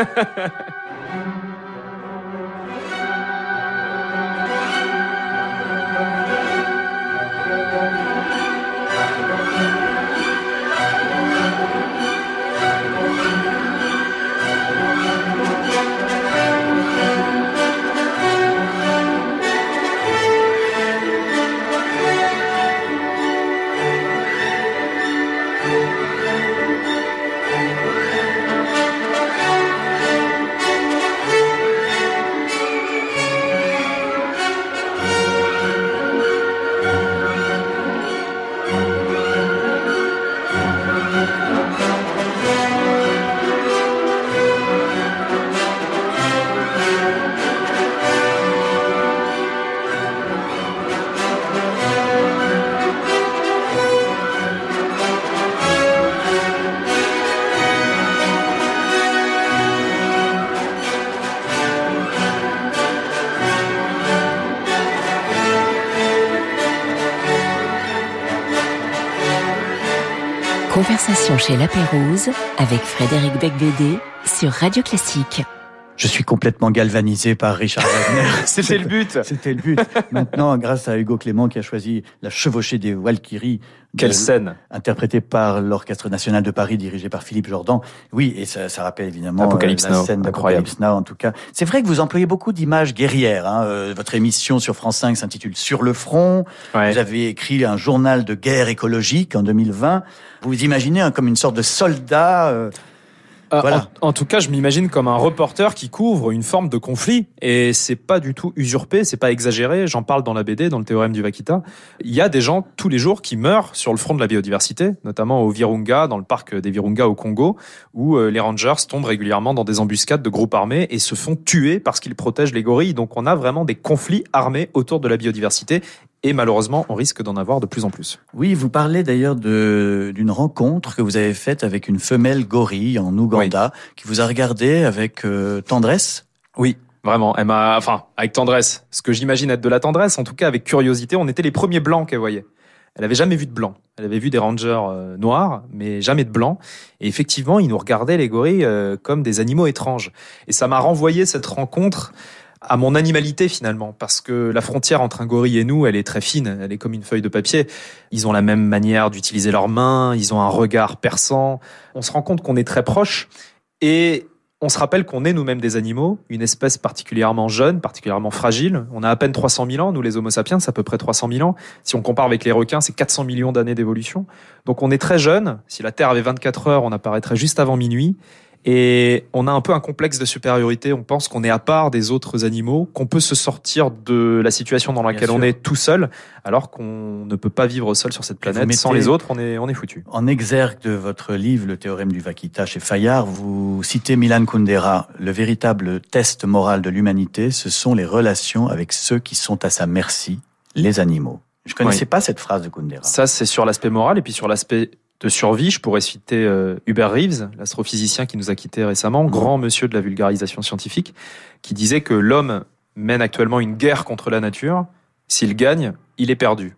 Conversation chez La Pérouse avec Frédéric Becbédé sur Radio Classique. Je suis complètement galvanisé par Richard Wagner. C'était le but. C'était le but. Maintenant, grâce à Hugo Clément qui a choisi La chevauchée des Valkyries. Quelle de, scène interprétée par l'Orchestre National de Paris, dirigé par Philippe Jordan. Oui, et ça, ça rappelle évidemment Apocalypse la Now. scène d'Apocalypse Now, en tout cas. C'est vrai que vous employez beaucoup d'images guerrières. Hein. Euh, votre émission sur France cinq s'intitule Sur le front. Ouais. Vous avez écrit un journal de guerre écologique en deux mille vingt. Vous vous imaginez hein, comme une sorte de soldat... Euh, Euh, voilà. en, en tout cas, je m'imagine comme un reporter qui couvre une forme de conflit, et c'est pas du tout usurpé, c'est pas exagéré. J'en parle dans la B D, dans le théorème du Vaquita. Il y a des gens tous les jours qui meurent sur le front de la biodiversité, notamment au Virunga, dans le parc des Virunga au Congo, où euh, les rangers tombent régulièrement dans des embuscades de groupes armés et se font tuer parce qu'ils protègent les gorilles. Donc on a vraiment des conflits armés autour de la biodiversité. Et malheureusement, on risque d'en avoir de plus en plus. Oui, vous parlez d'ailleurs de, d'une rencontre que vous avez faite avec une femelle gorille en Ouganda, oui. qui vous a regardé avec euh, tendresse. Oui, vraiment. Elle m'a, enfin, avec tendresse. Ce que j'imagine être de la tendresse, en tout cas avec curiosité. On était les premiers blancs qu'elle voyait. Elle avait jamais vu de blanc. Elle avait vu des rangers euh, noirs, mais jamais de blanc. Et effectivement, ils nous regardaient, les gorilles, euh, comme des animaux étranges. Et ça m'a renvoyé cette rencontre à mon animalité finalement, parce que la frontière entre un gorille et nous, elle est très fine, elle est comme une feuille de papier. Ils ont la même manière d'utiliser leurs mains, ils ont un regard perçant. On se rend compte qu'on est très proches et on se rappelle qu'on est nous-mêmes des animaux, une espèce particulièrement jeune, particulièrement fragile. On a à peine trois cent mille ans, nous les Homo sapiens, c'est à peu près trois cent mille ans. Si on compare avec les requins, c'est quatre cents millions d'années d'évolution. Donc on est très jeune. Si la Terre avait vingt-quatre heures, on apparaîtrait juste avant minuit. Et on a un peu un complexe de supériorité. On pense qu'on est à part des autres animaux, qu'on peut se sortir de la situation dans laquelle on est tout seul, alors qu'on ne peut pas vivre seul sur cette planète. Sans les autres, on est, on est foutu. En exergue de votre livre, Le théorème du Vaquita, chez Fayard, vous citez Milan Kundera. Le véritable test moral de l'humanité, ce sont les relations avec ceux qui sont à sa merci, les animaux. Je connaissais oui. pas cette phrase de Kundera. Ça, c'est sur l'aspect moral, et puis sur l'aspect de survie, je pourrais citer euh, Hubert Reeves, l'astrophysicien qui nous a quittés récemment, mmh. grand monsieur de la vulgarisation scientifique, qui disait que l'homme mène actuellement une guerre contre la nature. S'il gagne, il est perdu.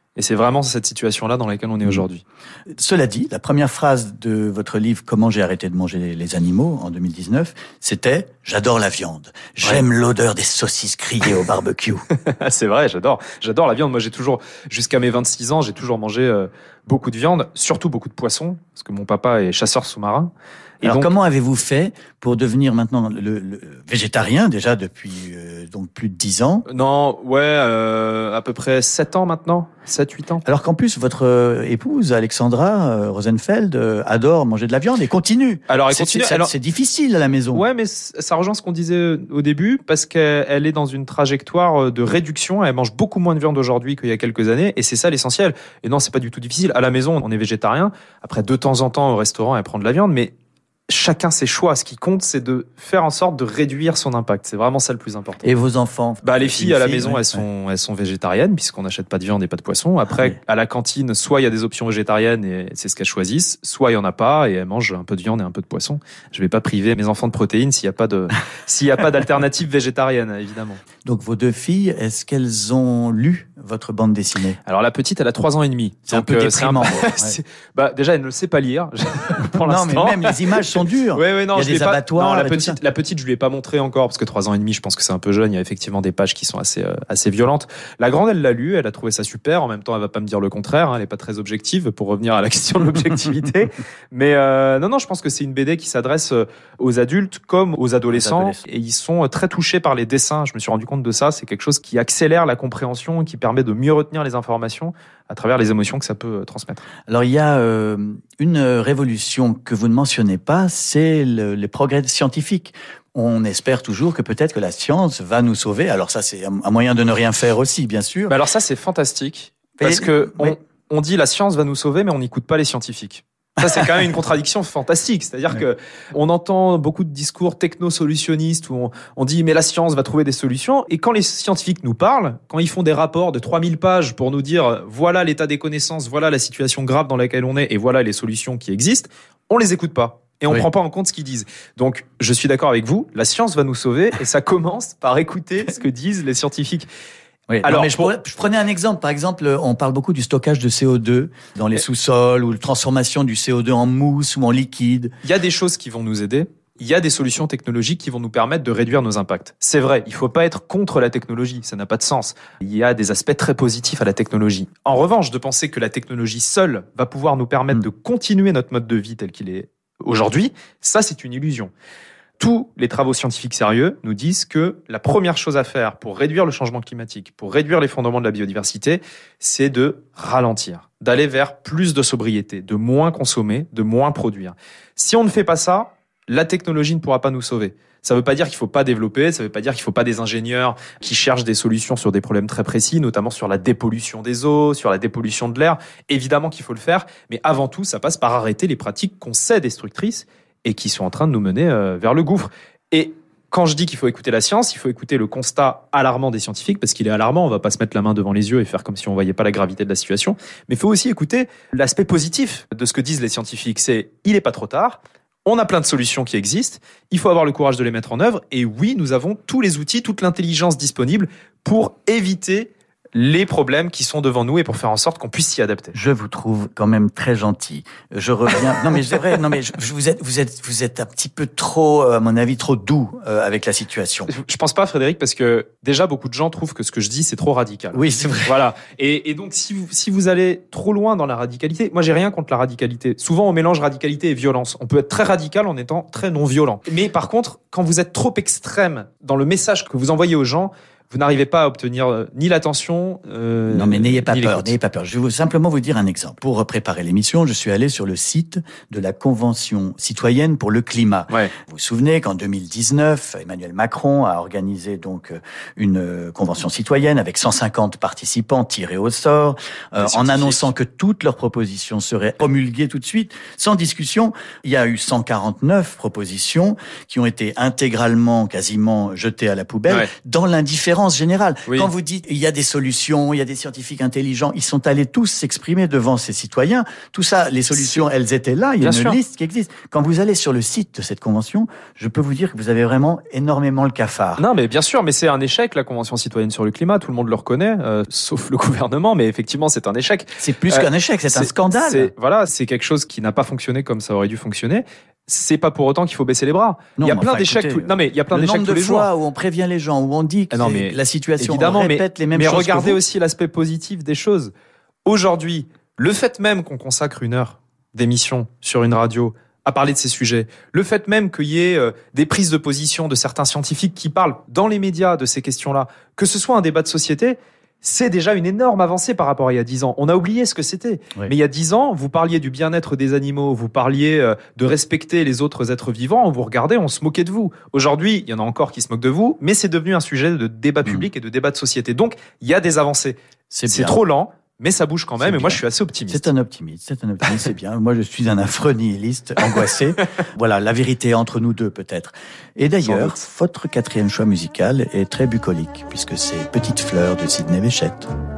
Et c'est vraiment cette situation-là dans laquelle on est aujourd'hui. Cela dit, la première phrase de votre livre « Comment j'ai arrêté de manger les animaux » en deux mille dix-neuf, c'était « J'adore la viande. J'aime ouais. l'odeur des saucisses grillées au barbecue. » C'est vrai, j'adore. J'adore la viande. Moi, j'ai toujours, jusqu'à mes vingt-six ans, j'ai toujours mangé euh, beaucoup de viande, surtout beaucoup de poissons, parce que mon papa est chasseur sous-marin. Et Alors, donc, comment avez-vous fait pour devenir maintenant le, le végétarien, déjà depuis euh, donc plus de dix ans? Non, ouais, euh, à peu près sept ans maintenant, sept huit ans. Alors qu'en plus, votre épouse, Alexandra euh, Rosenfeld, euh, adore manger de la viande et continue. Alors, elle c'est, continue. C'est, Alors, c'est difficile à la maison. Ouais, mais ça rejoint ce qu'on disait au début, parce qu'elle est dans une trajectoire de réduction. Elle mange beaucoup moins de viande aujourd'hui qu'il y a quelques années, et c'est ça l'essentiel. Et non, c'est pas du tout difficile. À la maison, on est végétarien. Après, de temps en temps, au restaurant, elle prend de la viande, mais chacun ses choix. Ce qui compte, c'est de faire en sorte de réduire son impact. C'est vraiment ça le plus important. Et vos enfants? Bah, les filles à la filles, maison, ouais, elles sont, ouais. elles sont végétariennes puisqu'on n'achète pas de viande et pas de poisson. Après, ah, oui. à la cantine, soit il y a des options végétariennes et c'est ce qu'elles choisissent, soit il y en a pas et elles mangent un peu de viande et un peu de poisson. Je vais pas priver mes enfants de protéines s'il y a pas de, s'il y a pas d'alternative végétarienne, évidemment. Donc, vos deux filles, est-ce qu'elles ont lu votre bande dessinée? Alors, la petite, elle a trois ans et demi. C'est donc, un peu euh, déprimant. Un... ouais. Bah, déjà, elle ne sait pas lire. Pour non, l'instant. mais même les images sont dures. Ouais, ouais, non, il y a des abattoirs. Non, la petite, la petite, je lui ai pas montré encore parce que trois ans et demi, je pense que c'est un peu jeune. Il y a effectivement des pages qui sont assez, euh, assez violentes. La grande, elle l'a lu, elle a trouvé ça super. En même temps, elle va pas me dire le contraire. Hein, elle est pas très objective pour revenir à la question de l'objectivité. Mais euh, non, non, je pense que c'est une B D qui s'adresse aux adultes comme aux adolescents, adolescents. Et ils sont très touchés par les dessins. Je me suis rendu compte de ça. C'est quelque chose qui accélère la compréhension, qui permet de mieux retenir les informations à travers les émotions que ça peut transmettre. Alors, il y a euh, une révolution que vous ne mentionnez pas, c'est le, les progrès scientifiques. On espère toujours que peut-être que la science va nous sauver. Alors ça, c'est un moyen de ne rien faire aussi, bien sûr. Mais alors ça, c'est fantastique. Parce Et, que on, on dit la science va nous sauver, mais on n'écoute pas les scientifiques. Ça, c'est quand même une contradiction fantastique. C'est-à-dire ouais. que on entend beaucoup de discours techno-solutionnistes où on, on dit mais la science va trouver des solutions. Et quand les scientifiques nous parlent, quand ils font des rapports de trois mille pages pour nous dire voilà l'état des connaissances, voilà la situation grave dans laquelle on est et voilà les solutions qui existent, on les écoute pas. Et on oui. prend pas en compte ce qu'ils disent. Donc, je suis d'accord avec vous, la science va nous sauver et ça commence par écouter ce que disent les scientifiques. Oui, alors, non, mais je, pourrais, je prenais un exemple. Par exemple, on parle beaucoup du stockage de C O deux dans les sous-sols ou la transformation du C O deux en mousse ou en liquide. Il y a des choses qui vont nous aider. Il y a des solutions technologiques qui vont nous permettre de réduire nos impacts. C'est vrai, il faut pas être contre la technologie, ça n'a pas de sens. Il y a des aspects très positifs à la technologie. En revanche, de penser que la technologie seule va pouvoir nous permettre mmh. de continuer notre mode de vie tel qu'il est aujourd'hui, ça c'est une illusion. Tous les travaux scientifiques sérieux nous disent que la première chose à faire pour réduire le changement climatique, pour réduire l'effondrement de la biodiversité, c'est de ralentir, d'aller vers plus de sobriété, de moins consommer, de moins produire. Si on ne fait pas ça, la technologie ne pourra pas nous sauver. Ça ne veut pas dire qu'il ne faut pas développer, ça ne veut pas dire qu'il ne faut pas des ingénieurs qui cherchent des solutions sur des problèmes très précis, notamment sur la dépollution des eaux, sur la dépollution de l'air. Évidemment qu'il faut le faire, mais avant tout, ça passe par arrêter les pratiques qu'on sait destructrices et qui sont en train de nous mener euh, vers le gouffre. Et quand je dis qu'il faut écouter la science, il faut écouter le constat alarmant des scientifiques, parce qu'il est alarmant, on ne va pas se mettre la main devant les yeux et faire comme si on ne voyait pas la gravité de la situation, mais il faut aussi écouter l'aspect positif de ce que disent les scientifiques. C'est « il n'est pas trop tard », on a plein de solutions qui existent, il faut avoir le courage de les mettre en œuvre, et oui, nous avons tous les outils, toute l'intelligence disponible pour éviter les problèmes qui sont devant nous et pour faire en sorte qu'on puisse s'y adapter. Je vous trouve quand même très gentil. Je reviens. Non mais c'est vrai. Non mais je, vous êtes vous êtes vous êtes un petit peu trop, à mon avis, trop doux euh, avec la situation. Je pense pas, Frédéric, parce que déjà beaucoup de gens trouvent que ce que je dis c'est trop radical. Oui, c'est vrai. Voilà. Et, et donc si vous si vous allez trop loin dans la radicalité, moi j'ai rien contre la radicalité. Souvent on mélange radicalité et violence. On peut être très radical en étant très non violent. Mais par contre, quand vous êtes trop extrême dans le message que vous envoyez aux gens, vous n'arrivez pas à obtenir euh, ni l'attention. Euh, non, mais n'ayez pas peur, n'ayez pas peur. Je vais vous, simplement vous dire un exemple. Pour préparer l'émission, je suis allé sur le site de la Convention citoyenne pour le climat. Ouais. Vous vous souvenez qu'en deux mille dix-neuf, Emmanuel Macron a organisé donc une convention citoyenne avec cent cinquante participants tirés au sort, euh, en annonçant que toutes leurs propositions seraient promulguées tout de suite, sans discussion. Il y a eu cent quarante-neuf propositions qui ont été intégralement, quasiment jetées à la poubelle, ouais. dans l'indifférence cohérence générale. Oui. Quand vous dites il y a des solutions, il y a des scientifiques intelligents, ils sont allés tous s'exprimer devant ces citoyens. Tout ça, les solutions, elles étaient là. Il y a Bien une sûr. liste qui existe. Quand vous allez sur le site de cette convention, je peux vous dire que vous avez vraiment énormément le cafard. Non, mais bien sûr, mais c'est un échec, la Convention citoyenne sur le climat, tout le monde le reconnaît, euh, sauf le gouvernement, mais effectivement, c'est un échec. C'est plus Euh, qu'un échec, c'est un scandale. C'est, voilà, c'est quelque chose qui n'a pas fonctionné comme ça aurait dû fonctionner. C'est pas pour autant qu'il faut baisser les bras. Non, il y a mais plein enfin, d'échecs. écoutez, tout- Non, mais il y a plein le d'échecs nombre tous de les jours. fois où on prévient les gens, où on dit que Ah non, les- mais la situation, évidemment, on répète mais, les mêmes mais choses. regardez que vous. aussi l'aspect positif des choses. Aujourd'hui, le fait même qu'on consacre une heure d'émission sur une radio à parler de ces sujets, le fait même qu'il y ait euh, des prises de position de certains scientifiques qui parlent dans les médias de ces questions-là, que ce soit un débat de société, c'est déjà une énorme avancée par rapport à il y a dix ans. On a oublié ce que c'était. Oui. Mais il y a dix ans, vous parliez du bien-être des animaux, vous parliez euh, de respecter les autres êtres vivants, on vous regardait, on se moquait de vous. Aujourd'hui, il y en a encore qui se moquent de vous, mais c'est devenu un sujet de débat public et de débat de société. Donc, il y a des avancées. C'est C'est bien. trop lent, mais ça bouge quand même, C'est et moi bien. je suis assez optimiste. C'est un optimiste, c'est un optimiste, c'est bien. Moi, je suis un affreux nihiliste, angoissé. Voilà, la vérité est entre nous deux, peut-être. Et d'ailleurs, votre quatrième choix musical est très bucolique, puisque c'est Petite fleur de Sidney Bechet.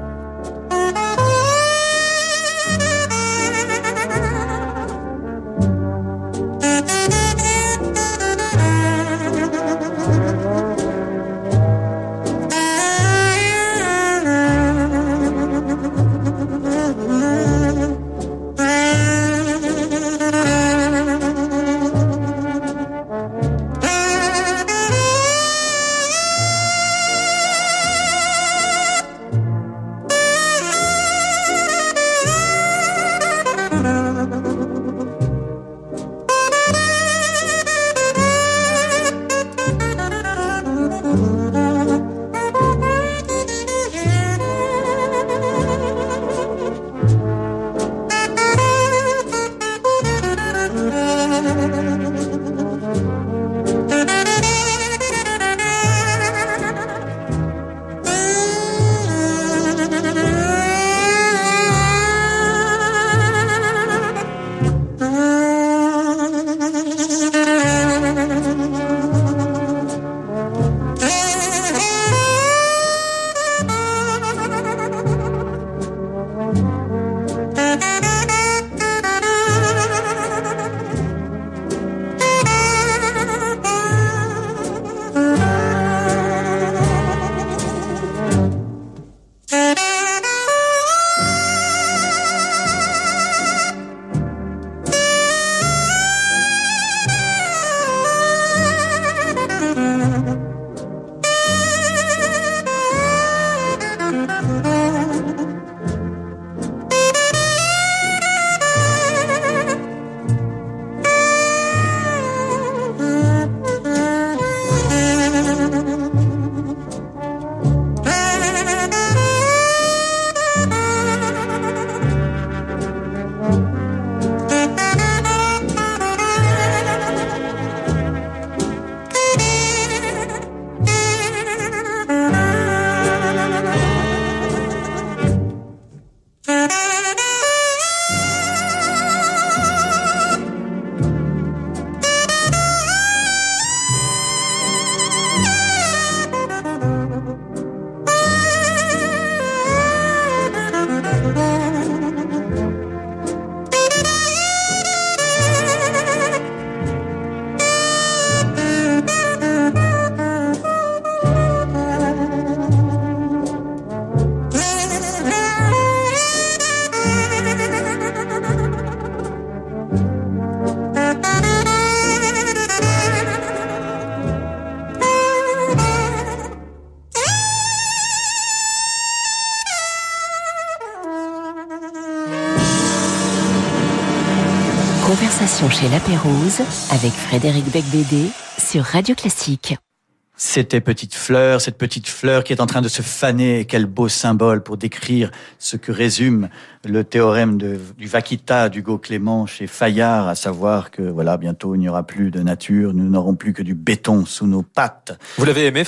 Conversation chez La Pérouse avec Frédéric Becbédé sur Radio Classique. C'était Petite fleur, cette petite fleur qui est en train de se faner. Quel beau symbole pour décrire ce que résume le théorème de, du Vaquita d'Hugo Clément chez Fayard, à savoir que voilà, bientôt il n'y aura plus de nature, nous n'aurons plus que du béton sous nos pattes. Vous l'avez aimé, Frédéric ?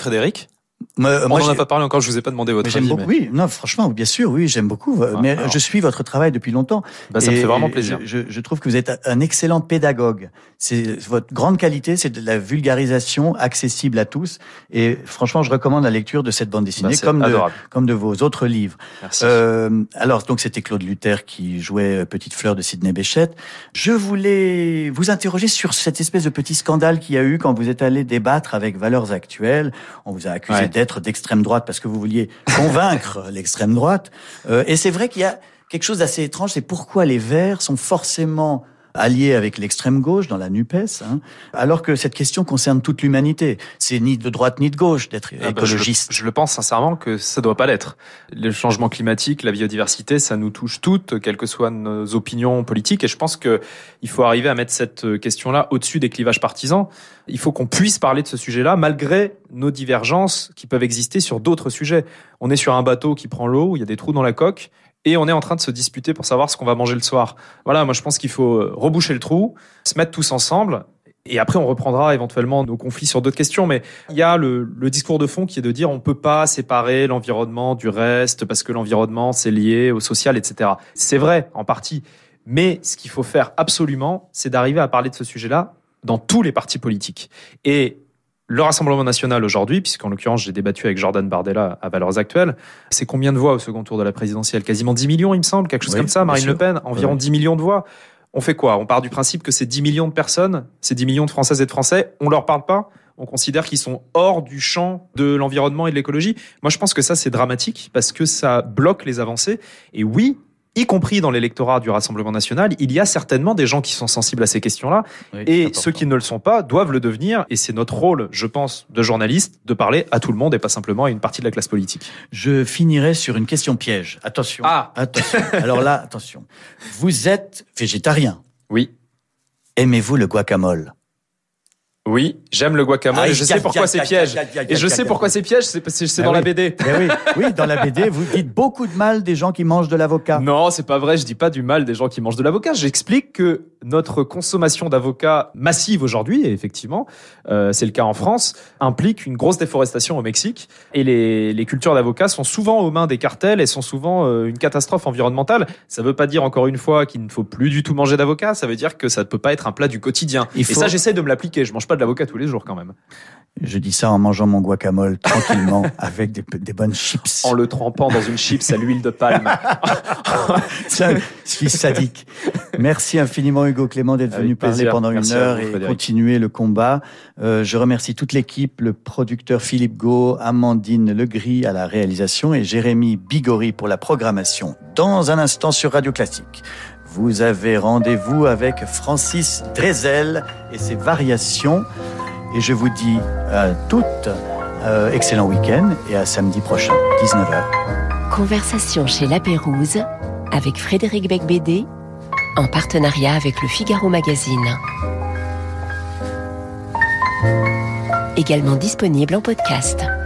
Moi, On moi, n'en a j'ai- pas parlé encore, je vous ai pas demandé votre mais j'aime avis. beaucoup, mais- oui, non, franchement, bien sûr, oui, j'aime beaucoup. Ah, mais alors. je suis votre travail depuis longtemps. Bah, ça me Et- fait vraiment et plaisir. Je, je, je trouve que vous êtes un excellent pédagogue. C'est votre grande qualité, c'est de la vulgarisation accessible à tous. Et franchement, je recommande la lecture de cette bande dessinée, Bah, c'est comme de, adorable. comme de vos autres livres. Merci. Euh, alors, donc, c'était Claude Luther qui jouait Petite Fleur de Sidney Bechet. Je voulais vous interroger sur cette espèce de petit scandale qu'il y a eu quand vous êtes allé débattre avec Valeurs Actuelles. On vous a accusé Ouais. d'être d'extrême droite parce que vous vouliez convaincre l'extrême droite. Euh, et c'est vrai qu'il y a quelque chose d'assez étrange, c'est pourquoi les Verts sont forcément alliés avec l'extrême gauche dans la NUPES, hein, alors que cette question concerne toute l'humanité. C'est ni de droite ni de gauche d'être Ah bah, je, écologiste. je le pense sincèrement que ça doit pas l'être. Le changement climatique, la biodiversité, ça nous touche toutes, quelles que soient nos opinions politiques. Et je pense que il faut arriver à mettre cette question-là au-dessus des clivages partisans. Il faut qu'on puisse parler de ce sujet-là, malgré nos divergences qui peuvent exister sur d'autres sujets. On est sur un bateau qui prend l'eau, où il y a des trous dans la coque, et on est en train de se disputer pour savoir ce qu'on va manger le soir. Voilà, moi je pense qu'il faut reboucher le trou, se mettre tous ensemble. Et après, on reprendra éventuellement nos conflits sur d'autres questions. Mais il y a le, le discours de fond qui est de dire on peut pas séparer l'environnement du reste parce que l'environnement, c'est lié au social, et cetera. C'est vrai, en partie. Mais ce qu'il faut faire absolument, c'est d'arriver à parler de ce sujet-là dans tous les partis politiques. Et le Rassemblement national aujourd'hui, puisqu'en l'occurrence, j'ai débattu avec Jordan Bardella à Valeurs Actuelles, c'est combien de voix au second tour de la présidentielle? Quasiment dix millions, il me semble, quelque chose Oui, comme ça. Marine bien Le Pen, environ Oui. dix millions de voix. On fait quoi? On part du principe que ces dix millions de personnes, ces dix millions de Françaises et de Français, on leur parle pas? On considère qu'ils sont hors du champ de l'environnement et de l'écologie? Moi, je pense que ça, c'est dramatique parce que ça bloque les avancées. Et oui, y compris dans l'électorat du Rassemblement national, il y a certainement des gens qui sont sensibles à ces questions-là. Oui, c'est Et important. ceux qui ne le sont pas doivent le devenir. Et c'est notre rôle, je pense, de journaliste, de parler à tout le monde et pas simplement à une partie de la classe politique. Je finirai sur une question piège. Attention. Ah. Attention. Alors là, attention. Vous êtes végétarien. Oui. Aimez-vous le guacamole? Oui, j'aime le guacamole. Aïe, et je sais aïe, pourquoi aïe, c'est aïe, piège. aïe, aïe, aïe, Et je aïe, sais aïe, pourquoi aïe. c'est piège, c'est parce que c'est Ben dans la oui. B D. Ben oui, oui, dans la B D, vous dites beaucoup de mal des gens qui mangent de l'avocat. Non, c'est pas vrai, je dis pas du mal des gens qui mangent de l'avocat. J'explique que notre consommation d'avocat massive aujourd'hui, et effectivement, euh, c'est le cas en France, implique une grosse déforestation au Mexique. Et les, les cultures d'avocats sont souvent aux mains des cartels et sont souvent euh, une catastrophe environnementale. Ça veut pas dire, encore une fois, qu'il ne faut plus du tout manger d'avocat. Ça veut dire que ça ne peut pas être un plat du quotidien. Il Et faut- ça, j'essaie de me l'appliquer. Je mange pas de l'avocat tous les jours quand même. Je dis ça en mangeant mon guacamole tranquillement avec des, des bonnes chips. En le trempant dans une chips à l'huile de palme. C'est un fils sadique. Merci infiniment Hugo Clément d'être Avec venu parler plaisir. pendant Merci une à heure vous, et Frédéric. continuer le combat. Euh, je remercie toute l'équipe, le producteur Philippe Gau, Amandine Legris à la réalisation et Jérémy Bigori pour la programmation. Dans un instant sur Radio Classique, vous avez rendez-vous avec Francis Drezel et ses variations. Et je vous dis à toutes, euh, excellent week-end et à samedi prochain, dix-neuf heures. Conversation chez La Pérouse avec Frédéric Becbédé en partenariat avec le Figaro Magazine. Également disponible en podcast.